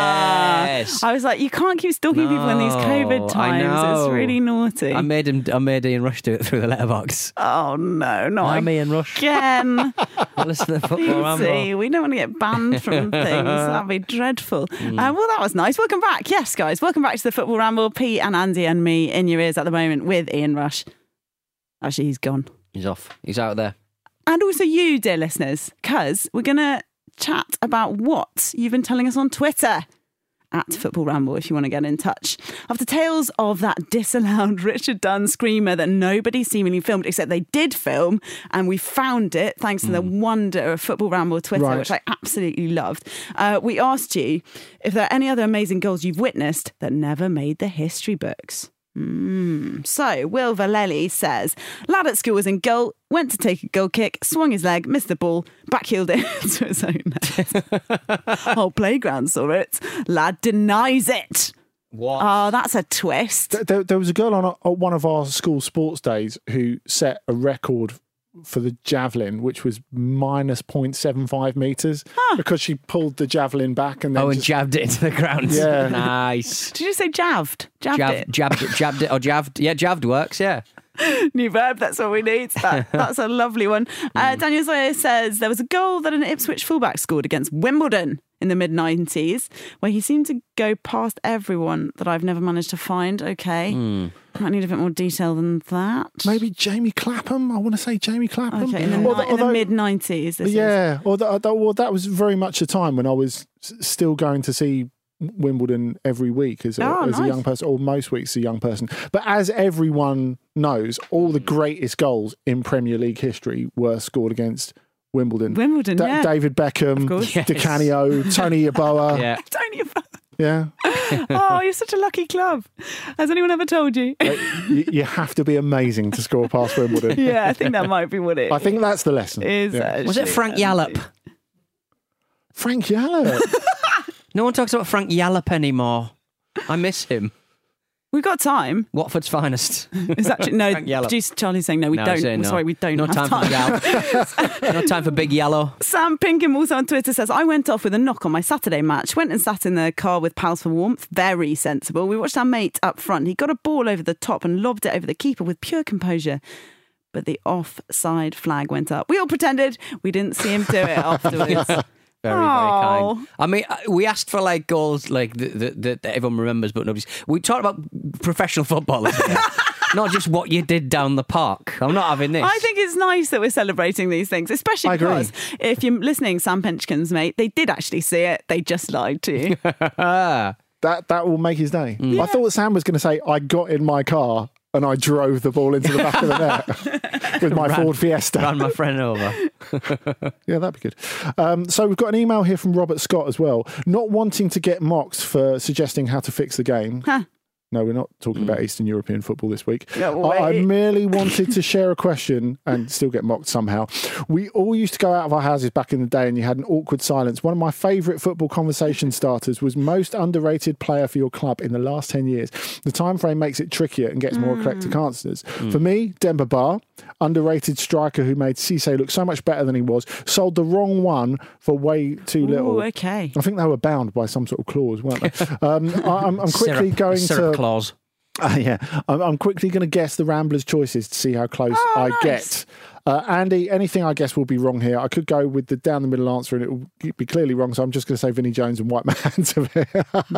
Ah. mate, yes. I was like, you can't keep stalking people in these COVID No, I times. know. It's really naughty. I made him. I made Ian Rush do it through the letterbox. Oh, no, not I'm Ian Rush. again. Listen to the Football Easy. Ramble. We don't want to get banned from things. That'd be dreadful. Mm. Uh, well, that was nice. Welcome back. Yes, guys. Welcome back to the Football Ramble. Pete and Andy and me in your ears at the moment with Ian Rush. Actually, he's gone. He's off. He's out there. And also you, dear listeners, because we're going to chat about what you've been telling us on Twitter. At Football Ramble, if you want to get in touch. After tales of that disallowed Richard Dunn screamer that nobody seemingly filmed, except they did film, and we found it thanks to mm. the wonder of Football Ramble Twitter, right. which I absolutely loved. Uh, we asked you if there are any other amazing goals you've witnessed that never made the history books. Mm. So, Will Valelli says, lad at school was in goal, went to take a goal kick, swung his leg, missed the ball, backheeled it to his own net. Whole playground saw it. Lad denies it. What? Oh, that's a twist. There, there was a girl on, a, on one of our school sports days who set a record for the javelin, which was minus zero point seven five metres, huh. because she pulled the javelin back and then oh, and just... jabbed it into the ground. Yeah. Nice. Did you say javed? Jabbed Jav- it? Jabbed it, jabbed it, or javed. Yeah, javed works, yeah. New verb, that's all we need. That, that's a lovely one. Uh, Daniel Zoya says there was a goal that an Ipswich fullback scored against Wimbledon in the mid nineties, where he seemed to go past everyone that I've never managed to find. Okay. Mm. Might need a bit more detail than that. Maybe Jamie Clapham. I want to say Jamie Clapham. Okay, in the, although, in the mid nineties. Yeah, or that, well, that was very much a time when I was still going to see Wimbledon every week as, a, oh, as nice. a young person, or most weeks as a young person. But as everyone knows, all the greatest goals in Premier League history were scored against Wimbledon. Wimbledon, da- yeah. David Beckham, yes. Di Canio, Tony Yeboah. Yeah. Tony Yeboah. Yeah. Oh, you're such a lucky club. Has anyone ever told you? Uh, you, you have to be amazing to score past Wimbledon. Yeah, I think that might be what it I think that's the lesson. is. Yeah. Was it Frank Yallop? Frank Yallop? No one talks about Frank Yallop anymore. I miss him. We've got time. Watford's finest. Is that true? No, Frank Yallop. producer Charlie's saying no, we No, don't. saying We're no. Sorry, we don't No have time, time. for Yallo. No time for Big Yellow. Sam Pinkham also on Twitter says, I went off with a knock on my Saturday match, went and sat in the car with pals for warmth. Very sensible. We watched our mate up front. He got a ball over the top and lobbed it over the keeper with pure composure. But the offside flag went up. We all pretended we didn't see him do it afterwards. Very, Oh. very kind. I mean, we asked for like goals like that, that, that everyone remembers, but nobody's. We talked about professional footballers here, not just what you did down the park. I'm not having this. I think it's nice that we're celebrating these things, especially I agree. because if you're listening, Sam Pinchkin's mate, they did actually see it. They just lied to you. that that will make his day. I thought Sam was going to say, I got in my car and I drove the ball into the back of the net with my Ran- Ford Fiesta. Ran my friend over. Yeah, that'd be good. Um, so we've got an email here from Robert Scott as well. Not wanting to get mocked for suggesting how to fix the game. Huh. No, we're not talking about Eastern European football this week. No I, I way. merely wanted to share a question and still get mocked somehow. We all used to go out of our houses back in the day and you had an awkward silence. One of my favourite football conversation starters was most underrated player for your club in the last ten years. The time frame makes it trickier and gets more eclectic answers. For me, Demba Ba, underrated striker who made Cisse look so much better than he was, sold the wrong one for way too little. Ooh, okay. I think they were bound by some sort of clause, weren't they? um, I, I'm, I'm quickly Syrup- going syrup to... clause. Uh, yeah, I'm, I'm quickly going to guess the Ramblers' choices to see how close Oh, I nice. get. Uh, Andy, anything I guess will be wrong here. I could go with the down the middle answer and it will be clearly wrong, so I'm just going to say Vinnie Jones and White Man's of it.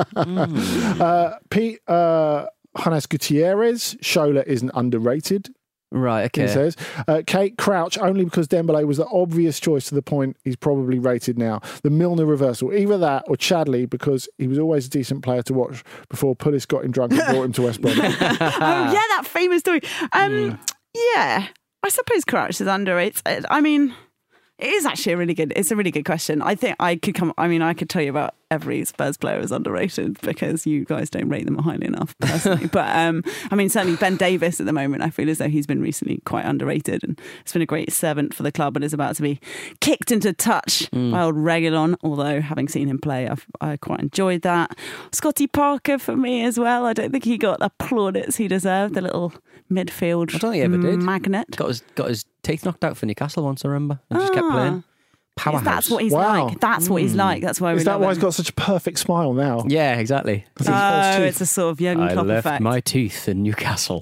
Mm. uh, Pete uh, Hannes Gutierrez, Shola isn't underrated. Right, okay. He says. Uh, Kate Crouch, only because Dembele was the obvious choice to the point he's probably rated now. The Milner reversal. Either that or Chadley, because he was always a decent player to watch before Pulis got him drunk and brought him to West Brom. Oh, yeah, that famous story. Um, Yeah, I suppose Crouch is underrated. I mean, it is actually a really good, it's a really good question. I think I could come, I mean, I could tell you about every Spurs player is underrated because you guys don't rate them highly enough personally. But um, I mean, certainly Ben Davis at the moment, I feel as though he's been recently quite underrated and it's been a great servant for the club and is about to be kicked into touch Mm. by old Reguilon, although having seen him play, I've, I quite enjoyed that. Scotty Parker for me as well. I don't think he got the plaudits he deserved, the little midfield I don't think he ever did. magnet. Got his got his teeth knocked out for Newcastle once, I remember, and just kept playing. Powerhouse. That's what he's Wow. like. That's what he's like. That's why we Is that love why him. he's got such a perfect smile now? Yeah, exactly. Oh, it's a sort of young I Klopp left effect. my teeth in Newcastle.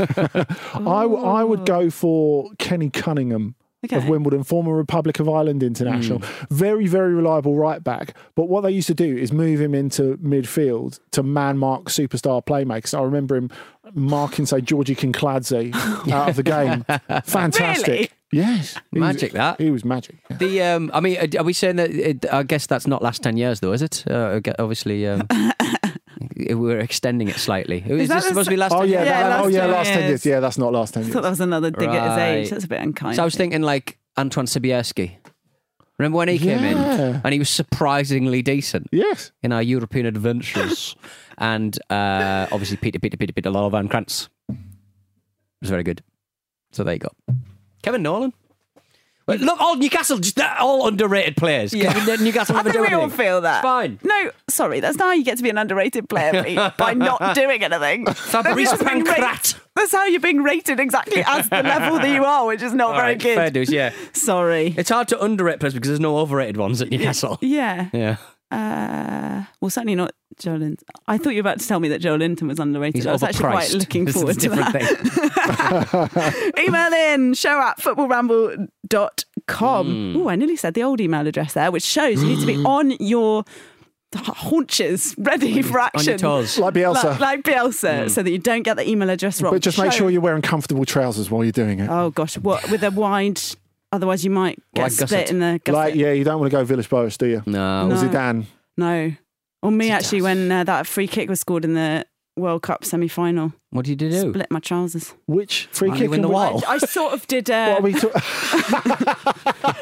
I, w- I would go for Kenny Cunningham of Okay. Wimbledon, former Republic of Ireland international. Very, very reliable right back. But what they used to do is move him into midfield to man mark superstar playmakers. I remember him marking, say, Georgie Kinkladze out of the game. Fantastic. Really? Yes. He was- Magic, that. He was magic. Yeah. The um, I mean, are we saying that? It, I guess that's not last ten years, though, is it? Uh, I gue- obviously, um, we're extending it slightly. Is, that this the supposed to be last? Oh, 10 yeah. years? Yeah, that- last oh, yeah. ten Last ten years. years. Yeah, that's not last ten I years. thought that was another dig at his age. Right. That's a bit unkind. So I was thinking like Antoine Sibierski. Remember when he came in Yeah. and he was surprisingly decent Yes. in our European adventures, and uh, obviously Peter, Peter, Peter, Peter Lyle Van Krantz was very good. So there you go. Kevin Nolan. Well, look, all Newcastle, just they're all underrated players. Yeah. Kevin, Newcastle I never think do we all anything. feel that. It's fine. No, sorry, that's not how you get to be an underrated player, Pete, by not doing anything. Fabrice That's being Pancrat. rated- That's how you're being rated exactly as the level that you are, which is not All very right, good. fair dues, yeah. Sorry. It's hard to underrate players because there's no overrated ones at Newcastle. Yeah. Yeah. Uh, well, certainly not Joe Linton. I thought you were about to tell me that Joe Linton was underrated. He's I was actually quite overpriced. looking This is a forward to different that. thing. Email in, show at football ramble dot com. Mm. Oh, I nearly said the old email address there, which shows you need to be on your haunches, ready for action. On your toes. Like Bielsa. Like, like Bielsa, so that you don't get the email address wrong. But just make Show- sure you're wearing comfortable trousers while you're doing it. Oh, gosh. What, with a wide... Otherwise, you might get Like split gusset. in the gusset. Like, yeah, you don't want to go Villas-Boas, do you? No. Or No. Zidane. No. Or me, It actually, does. when uh, that free kick was scored in the World Cup semi-final. What did you do? Split my trousers. Which free Are kick you in the and which- wall? I sort of did... What Uh, are we talking? I'm talking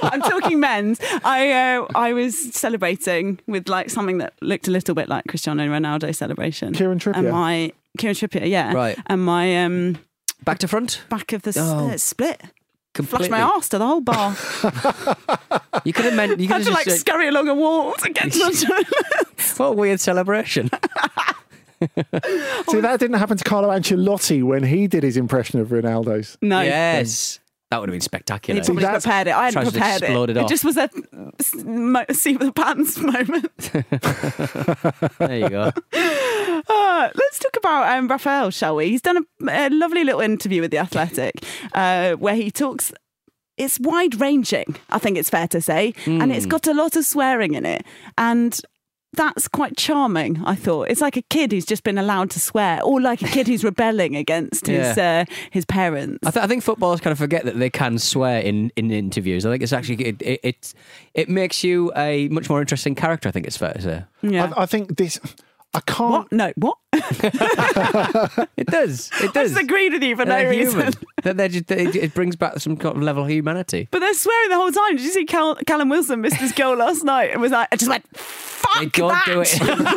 Talking men's, I uh, I was celebrating with like something that looked a little bit like Cristiano Ronaldo celebration. Kieran Trippier. And my Kieran Trippier, yeah. Right. And my um, back to front, back of the Oh. uh, split. Completely. Flashed my arse to the whole bar. You could have meant. You could Had have to like just, scurry along a wall to get to the toilet. what a weird celebration. See, that didn't happen to Carlo Ancelotti when he did his impression of Ronaldo's. No. Yes. That would have been spectacular. He probably that's- prepared it. I hadn't Tries to prepared explode it. it It off. just was a s- mo- seat with the pants moment. There you go. Uh, let's talk about um, Raphael, shall we? He's done a, a lovely little interview with The Athletic uh, where he talks. It's wide-ranging, I think it's fair to say, mm. and it's got a lot of swearing in it. And that's quite charming, I thought. It's like a kid who's just been allowed to swear, or like a kid who's rebelling against his Yeah. uh, his parents. I, th- I think footballers kind of forget that they can swear in, in interviews. I think it's actually it, it it it makes you a much more interesting character. I think it's fair to say. Yeah. I, I think this. I can't. What? No, what? It does. It I does. disagreed with you for no They're reason. human. They're, they're just, it, it brings back some kind of level of humanity. But they're swearing the whole time. Did you see Cal- Callum Wilson missed his goal last night and was like, I just went, fuck They don't that. do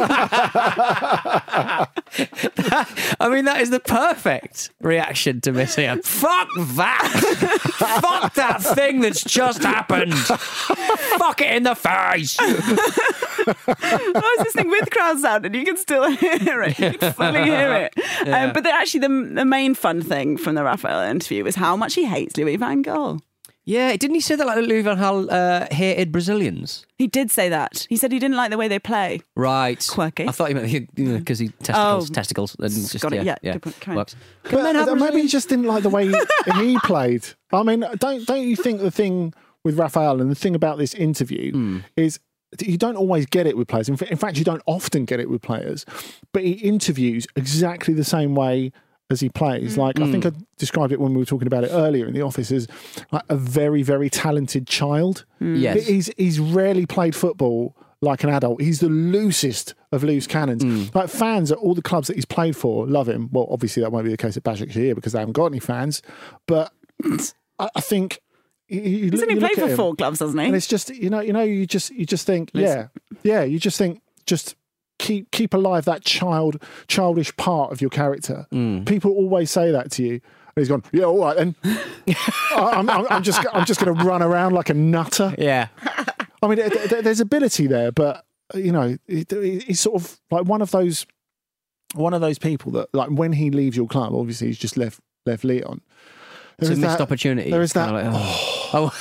it. I mean, that is the perfect reaction to missing it. Fuck that! Fuck that thing that's just happened! Fuck it in the face! I was listening with crowd sound and you can still hear it. You can fully hear it. Yeah. Um, but the, actually, the, the main fun thing from the Raphael interview was how much he hates Louis van Gaal. Yeah, didn't he say that like Louis van Gaal uh, hated Brazilians? He did say that. He said he didn't like the way they play. Right. Quirky. I thought he meant he, you know, because he testicles, Oh. testicles. And just, Got it, yeah, yeah, yeah. good point, carry on. Works. But men have maybe Brazilian- he just didn't like the way he, he played. I mean, don't don't you think the thing with Raphael and the thing about this interview Mm. is you don't always get it with players. In fa- in fact, you don't often get it with players. But he interviews exactly the same way as he plays. Like I think I described it when we were talking about it earlier in the office as like a very, very talented child. Yes. He's he's rarely played football like an adult. He's the loosest of loose cannons. Mm. Like fans at all the clubs that he's played for love him. Well, obviously that won't be the case at Başakşehir because they haven't got any fans. But I, I think you, you He's look- only you played look at for him four clubs, hasn't he? and it's just you know you know you just you just think yeah yeah you just think just keep keep alive that child childish part of your character. Mm. People always say that to you. And he's gone, yeah, all right then. I- I'm, I'm, I'm just I'm just going to run around like a nutter. Yeah. I mean, th- th- there's ability there, but you know, he- he's sort of like one of those one of those people that, like, when he leaves your club, obviously he's just left left Leon. It's There a is missed that- opportunity. There is that. Kinda like, oh,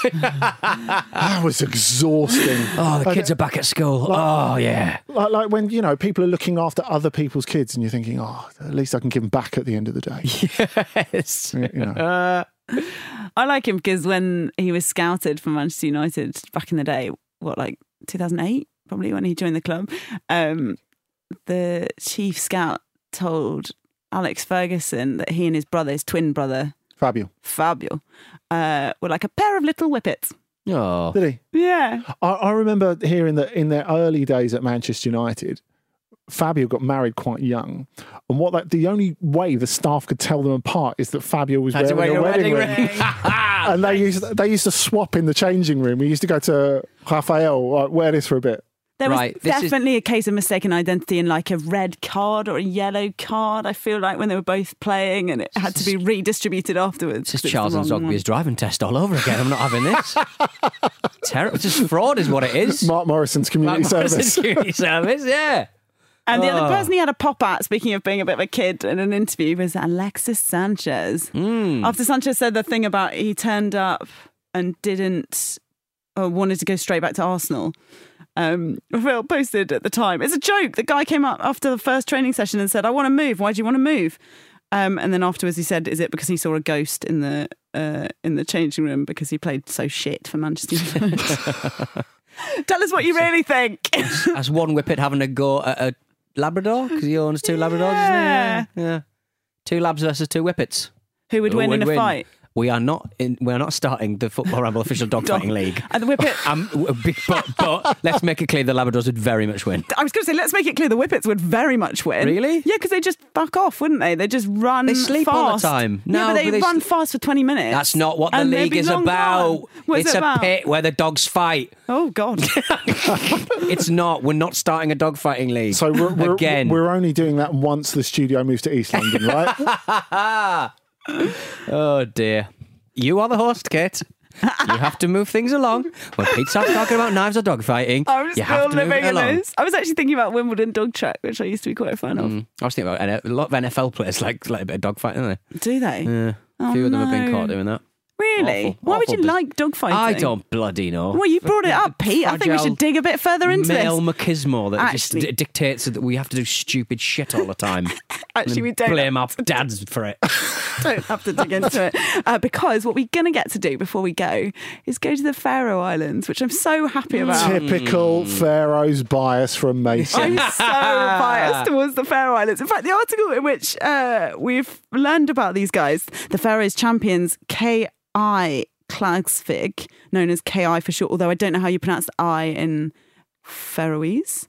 that was exhausting. Oh, the Like, kids are back at school. like- Oh, yeah. Like, like when, you know, people are looking after other people's kids and you're thinking, oh, at least I can give them back at the end of the day. Yes. You know. Uh, I like him because when he was scouted for Manchester United back in the day, what, like two thousand eight, probably when he joined the club, um, the chief scout told Alex Ferguson that he and his brother, his twin brother, Fabio. Fabio, uh, were like a pair of little whippets. oh. Did he? Yeah. I, I remember hearing that in their early days at Manchester United, Fabio got married quite young, and what that the only way the staff could tell them apart is that Fabio was Had to wearing wear a your wedding, wedding ring. ring. And they used they used to swap in the changing room. We used to go to Raphael, like, wear this for a bit. There was Right, this is- definitely a case of mistaken identity in like a red card or a yellow card, I feel like, when they were both playing and it had to be redistributed afterwards. It's just 'cause Charles and the wrong Zogby's driving test all over again. I'm not having this. Terrible. It's just fraud is what it is. Mark Morrison's community Mark Morrison's service. community service, yeah. And the Oh. other person he had a pop at, speaking of being a bit of a kid in an interview, was Alexis Sanchez. Mm. After Sanchez said the thing about he turned up and didn't, or wanted to go straight back to Arsenal, um, Raphael posted at the time, it's a joke. The guy came up after the first training session and said, I want to move. Why do you want to move? Um, and then afterwards he said, is it because he saw a ghost in the uh, in the changing room because he played so shit for Manchester United? Tell us what you really think. As one whippet having a go at a Labrador, because he owns two Labradors, Yeah. isn't he? Yeah. yeah. Two labs versus two whippets. Who would Who win in would a win? fight? We are not in, we are not starting the Football Ramble official dogfighting league. And the Whippet. Um, but, but let's make it clear the Labradors would very much win. I was going to say, let's make it clear the Whippets would very much win. Really? Yeah, because they just fuck off, wouldn't they? They just run They sleep fast. all the time. No, yeah, but they, but they run s- fast for twenty minutes. That's not what the And they'd league be is long about. gone. What is It's it a about? pit where the dogs fight. Oh, God. It's not. We're not starting a dogfighting league. So we're, we're, Again. we're only doing that once the studio moves to East London, right? Oh, dear. You are the host, Kate. You have to move things along. When Pete starts talking about knives or dogfighting, I'm you still have to move living it in along. this. I was actually thinking about Wimbledon dog track, which I used to be quite a fan of. Mm. I was thinking about N F L, a lot of N F L players like, like a bit of dogfighting, don't they? Do they? Yeah. Oh, a few of them have no. been caught doing that. Really? Awful, Why would awful you bus- like dogfighting? I don't bloody know. Well, you brought it up, Pete. I think we Fragile should dig a bit further into male this. machismo that Actually- just d- dictates that we have to do stupid shit all the time. Actually, And we don't blame our dads for it. don't have to dig into it uh, because what we're going to get to do before we go is go to the Faroe Islands, which I'm so happy about. Typical Pharaoh's bias from Mason. I'm so biased towards the Faroe Islands. In fact, the article in which uh, we've learned about these guys, the Faroes champions K I Klagsvik, known as K I for short, although I don't know how you pronounce the I in Faroese.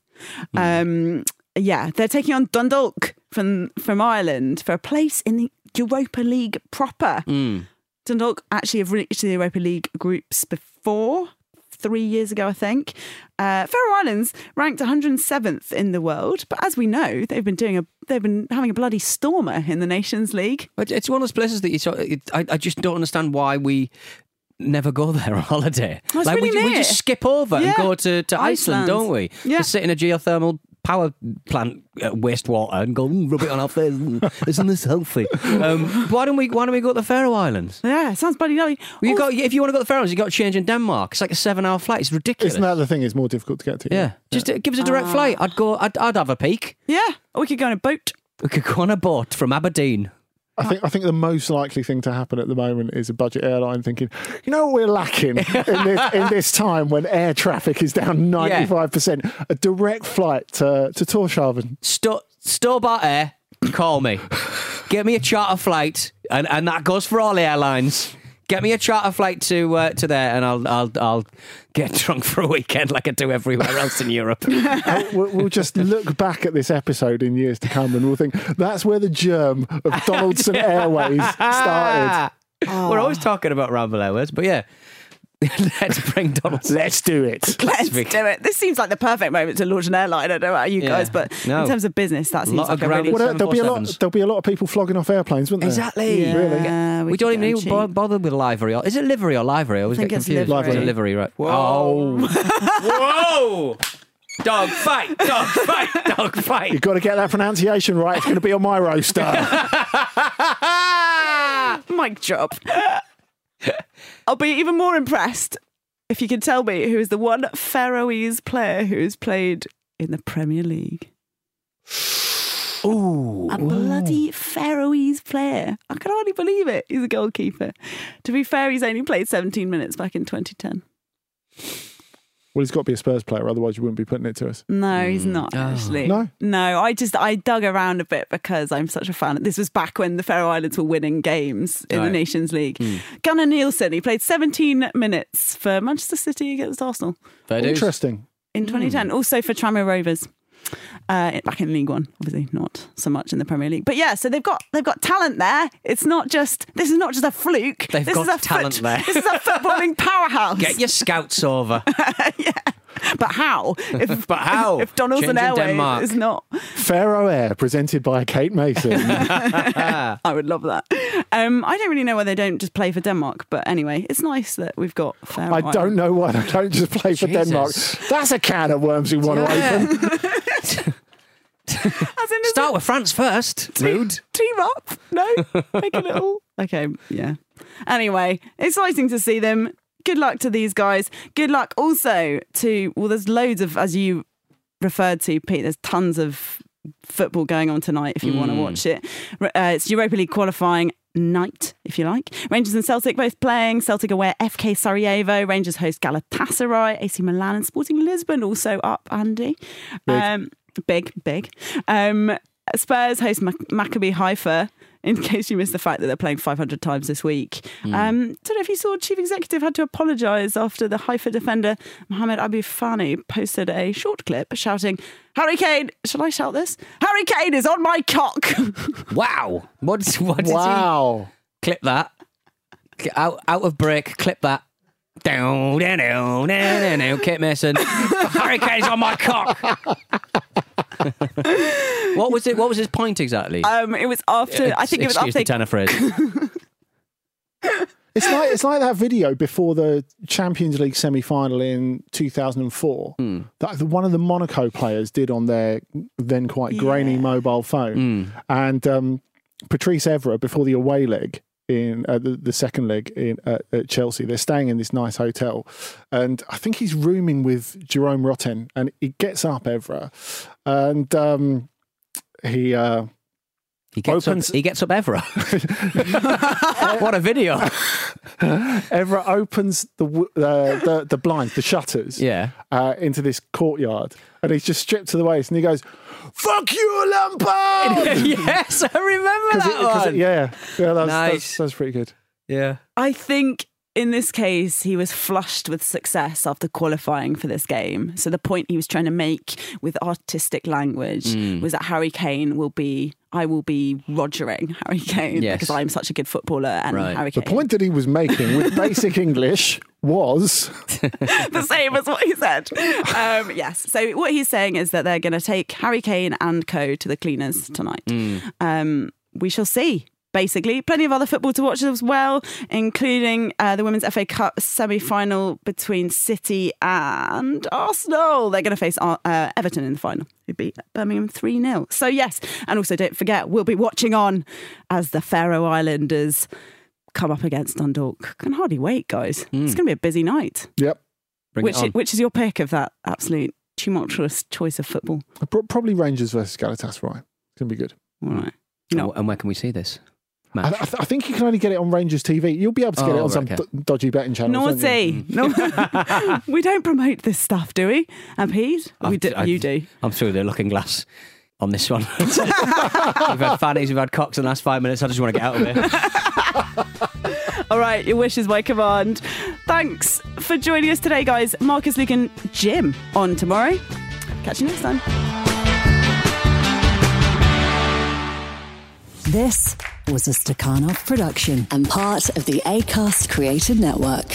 Um, yeah, they're taking on Dundalk from, from Ireland for a place in the Europa League proper. Mm. Dundalk actually have reached the Europa League groups before, three years ago, I think. Uh, Faroe Islands ranked one hundred seventh in the world, but as we know, they've been doing a they've been having a bloody stormer in the Nations League. But it's one of those places that you sort of, it, I, I just don't understand why we never go there on holiday. Oh, it's like really we, we near. just skip over Yeah. and go to, to Iceland, Iceland. don't we? Yeah. Just sit in a geothermal power plant uh, wastewater and go mm, rub it on our face. Mm, Isn't this healthy? Um, why don't we? Why don't we go to the Faroe Islands? Yeah, sounds bloody lovely. Well, you Also- got if you want to go to the Faroe Islands, you got to change in Denmark. It's like a seven-hour flight. It's ridiculous. Isn't that the thing? It's more difficult to get to. Yeah, just uh, give us a direct Ah. flight. I'd go. I'd, I'd have a peek. Yeah, or we could go on a boat. We could go on a boat from Aberdeen. I think I think the most likely thing to happen at the moment is a budget airline thinking, you know what we're lacking in this in this time when air traffic is down ninety-five percent? A direct flight to, to Tórshavn. Sto- Stobart Air, call me. Get me a charter flight, and, and that goes for all airlines. Get me a charter flight to uh, to there, and I'll I'll I'll get drunk for a weekend like I do everywhere else in Europe. Uh, we'll, we'll just look back at this episode in years to come and we'll think that's where the germ of Donaldson Airways started. We're always talking about Ramble Airways, but yeah. Let's bring Donaldson. Let's do it. Let's do it. This seems like the perfect moment to launch an airline. I don't know about you Yeah. guys, but No. in terms of business, that seems Lot like of a really... grounded- Well, there- there'll be a lot. seven forty-sevens. There'll be a lot of people flogging off airplanes, wouldn't there? Exactly. Yeah, Really? we, We could don't go even and need cheat. to bother with livery. Or, is it livery or livery? I always I think get it's confused. livery. It's livery, right? Whoa. Whoa! Dog fight! Dog fight! Dog fight! You've got to get that pronunciation right. It's going to be on my roster. Mic drop. I'll be even more impressed if you can tell me who is the one Faroese player who has played in the Premier League. Ooh. A bloody Faroese player. I can hardly believe it. He's a goalkeeper. To be fair, he's only played seventeen minutes back in twenty ten. Well, he's got to be a Spurs player, otherwise you wouldn't be putting it to us. No, he's not Oh. actually. No? No, I just, I dug around a bit because I'm such a fan. This was back when the Faroe Islands were winning games in the Right. Nations League. Gunnar Nielsen, he played seventeen minutes for Manchester City against Arsenal Fair dues. Interesting. in twenty ten. Also for Tranmere Rovers. Uh, back in League One, obviously not so much in the Premier League, but yeah. So they've got they've got talent there. It's not just this is not just a fluke. They've this got is a talent foot, there. This is a footballing powerhouse. Get your scouts over. yeah, but how? If, But how? If Donaldson Change in Airways Denmark. is not, Faroe Air, presented by Kate Mason. I would love that. Um, I don't really know why they don't just play for Denmark, but anyway, it's nice that we've got Faroe I Islands. don't know why they don't just play for Jesus. Denmark. That's a can of worms we want to open. As in, is Start it with France first. Rude. team up? No, make a little. Okay, yeah. Anyway, it's exciting to see them. Good luck to these guys. Good luck also to, well, there's loads of, as you referred to, Pete, there's tons of football going on tonight if you want to watch it. Uh, it's Europa League qualifying night, if you like. Rangers and Celtic both playing. Celtic away at F K Sarajevo. Rangers host Galatasaray. A C Milan and Sporting Lisbon also up, Andy. Big. Um, big, big. Um, Spurs host Mac- Maccabi Haifa. in case you missed the fact that they're playing five hundred times this week. Mm. Um, don't know if you saw Chief Executive had to apologise after the Haifa defender Mohamed Abu Fani posted a short clip shouting, Harry Kane, shall I shout this? Harry Kane is on my cock. Wow. What, what did wow. he... Clip that. Out, out of break, clip that. Down, down, down, down, down. Kate Mason. Harry Kane's on my cock. What was it? What was his point exactly? Um, it was after. I think it was after. Excuse the tenor phrase. It's like it's like that video before the Champions League semi-final in two thousand four mm. that one of the Monaco players did on their then quite grainy yeah. mobile phone, mm. and um, Patrice Evra before the away leg. In uh, the, the second leg in uh, at Chelsea, they're staying in this nice hotel, and I think he's rooming with Jerome Rotten. And he gets up, Evra, and um, he uh, he gets opens. Up, he gets up, Evra. What a video! Evra opens the uh, the the blinds, the shutters, yeah, uh, into this courtyard, and he's just stripped to the waist, and he goes, "Fuck you, Lampard!" Yes, I remember that it, one. It, yeah, yeah, that's, nice. that's, that's pretty good. Yeah, I think in this case he was flushed with success after qualifying for this game. So the point he was trying to make with artistic language mm. was that Harry Kane will be. I will be rogering Harry Kane yes. because I'm such a good footballer and right. Harry Kane. The point that he was making with basic English was the same as what he said. Um, yes. So what he's saying is that they're going to take Harry Kane and co to the cleaners tonight. Mm. Um, we shall see. Basically, plenty of other football to watch as well, including uh, the Women's F A Cup semi-final between City and Arsenal. They're going to face uh, Everton in the final, who beat Birmingham three nil. So yes, and also don't forget, we'll be watching on as the Faroe Islanders come up against Dundalk. Can hardly wait, guys. Mm. It's going to be a busy night. Yep. Bring which, it on. which is your pick of that absolute tumultuous choice of football? Probably Rangers versus Galatasaray. It's going to be good. All right. You know, and where can we see this? I, I, th- I think you can only get it on Rangers T V. You'll be able to get oh, it on right, some okay. d- dodgy betting channels. Naughty. No, we don't promote this stuff, do we? And Pete, we do, I, you do. I'm through the looking glass on this one. We've had fannies, we've had cocks in the last five minutes. I just want to get out of here. All right, your wish is my command. Thanks for joining us today, guys. Marcus, Luke and Jim on tomorrow. Catch you next time. This was a Stakhanov production and part of the Acast Creative Network.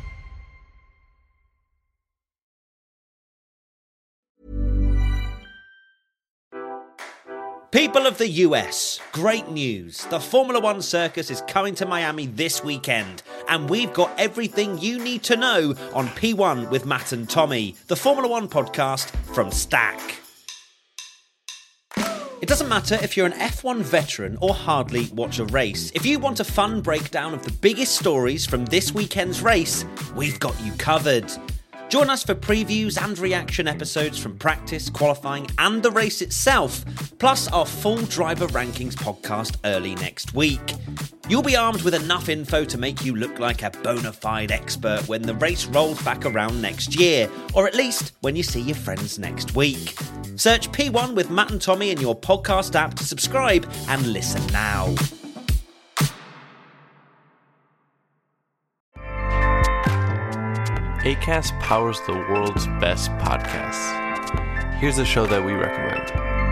People of the U S, great news. The Formula One circus is coming to Miami this weekend, and we've got everything you need to know on P one with Matt and Tommy, the Formula One podcast from Stack. It doesn't matter if you're an F one veteran or hardly watch a race. If you want a fun breakdown of the biggest stories from this weekend's race, we've got you covered. Join us for previews and reaction episodes from practice, qualifying and the race itself, plus our full driver rankings podcast early next week. You'll be armed with enough info to make you look like a bona fide expert when the race rolls back around next year, or at least when you see your friends next week. Search P one with Matt and Tommy in your podcast app to subscribe and listen now. Acast powers the world's best podcasts. Here's a show that we recommend.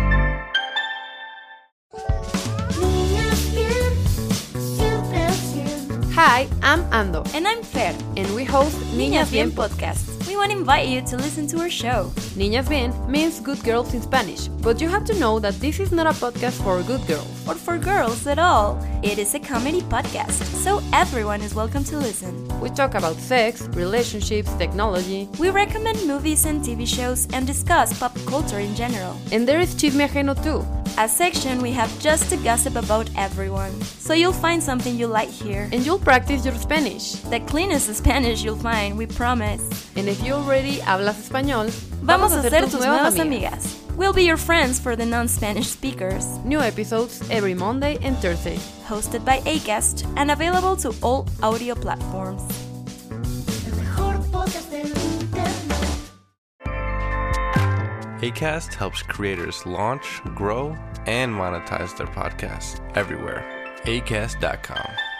Hi, I'm Ando. And I'm Fer. And we host Niñas Bien podcast. We want to invite you to listen to our show. Niñas Bien means good girls in Spanish, but you have to know that this is not a podcast for good girls. Or for girls at all. It is a comedy podcast, so everyone is welcome to listen. We talk about sex, relationships, technology. We recommend movies and T V shows and discuss pop culture in general. And there is Chisme Ajeno too. A section we have just to gossip about everyone. So you'll find something you like here. And you'll practice your Spanish. The cleanest Spanish you'll find, we promise. And if you already hablas español, vamos a ser tus nuevas amigas. We'll be your friends for the non-Spanish speakers. New episodes every Monday and Thursday. Hosted by Acast and available to all audio platforms. Acast helps creators launch, grow, and monetize their podcasts everywhere. acast dot com.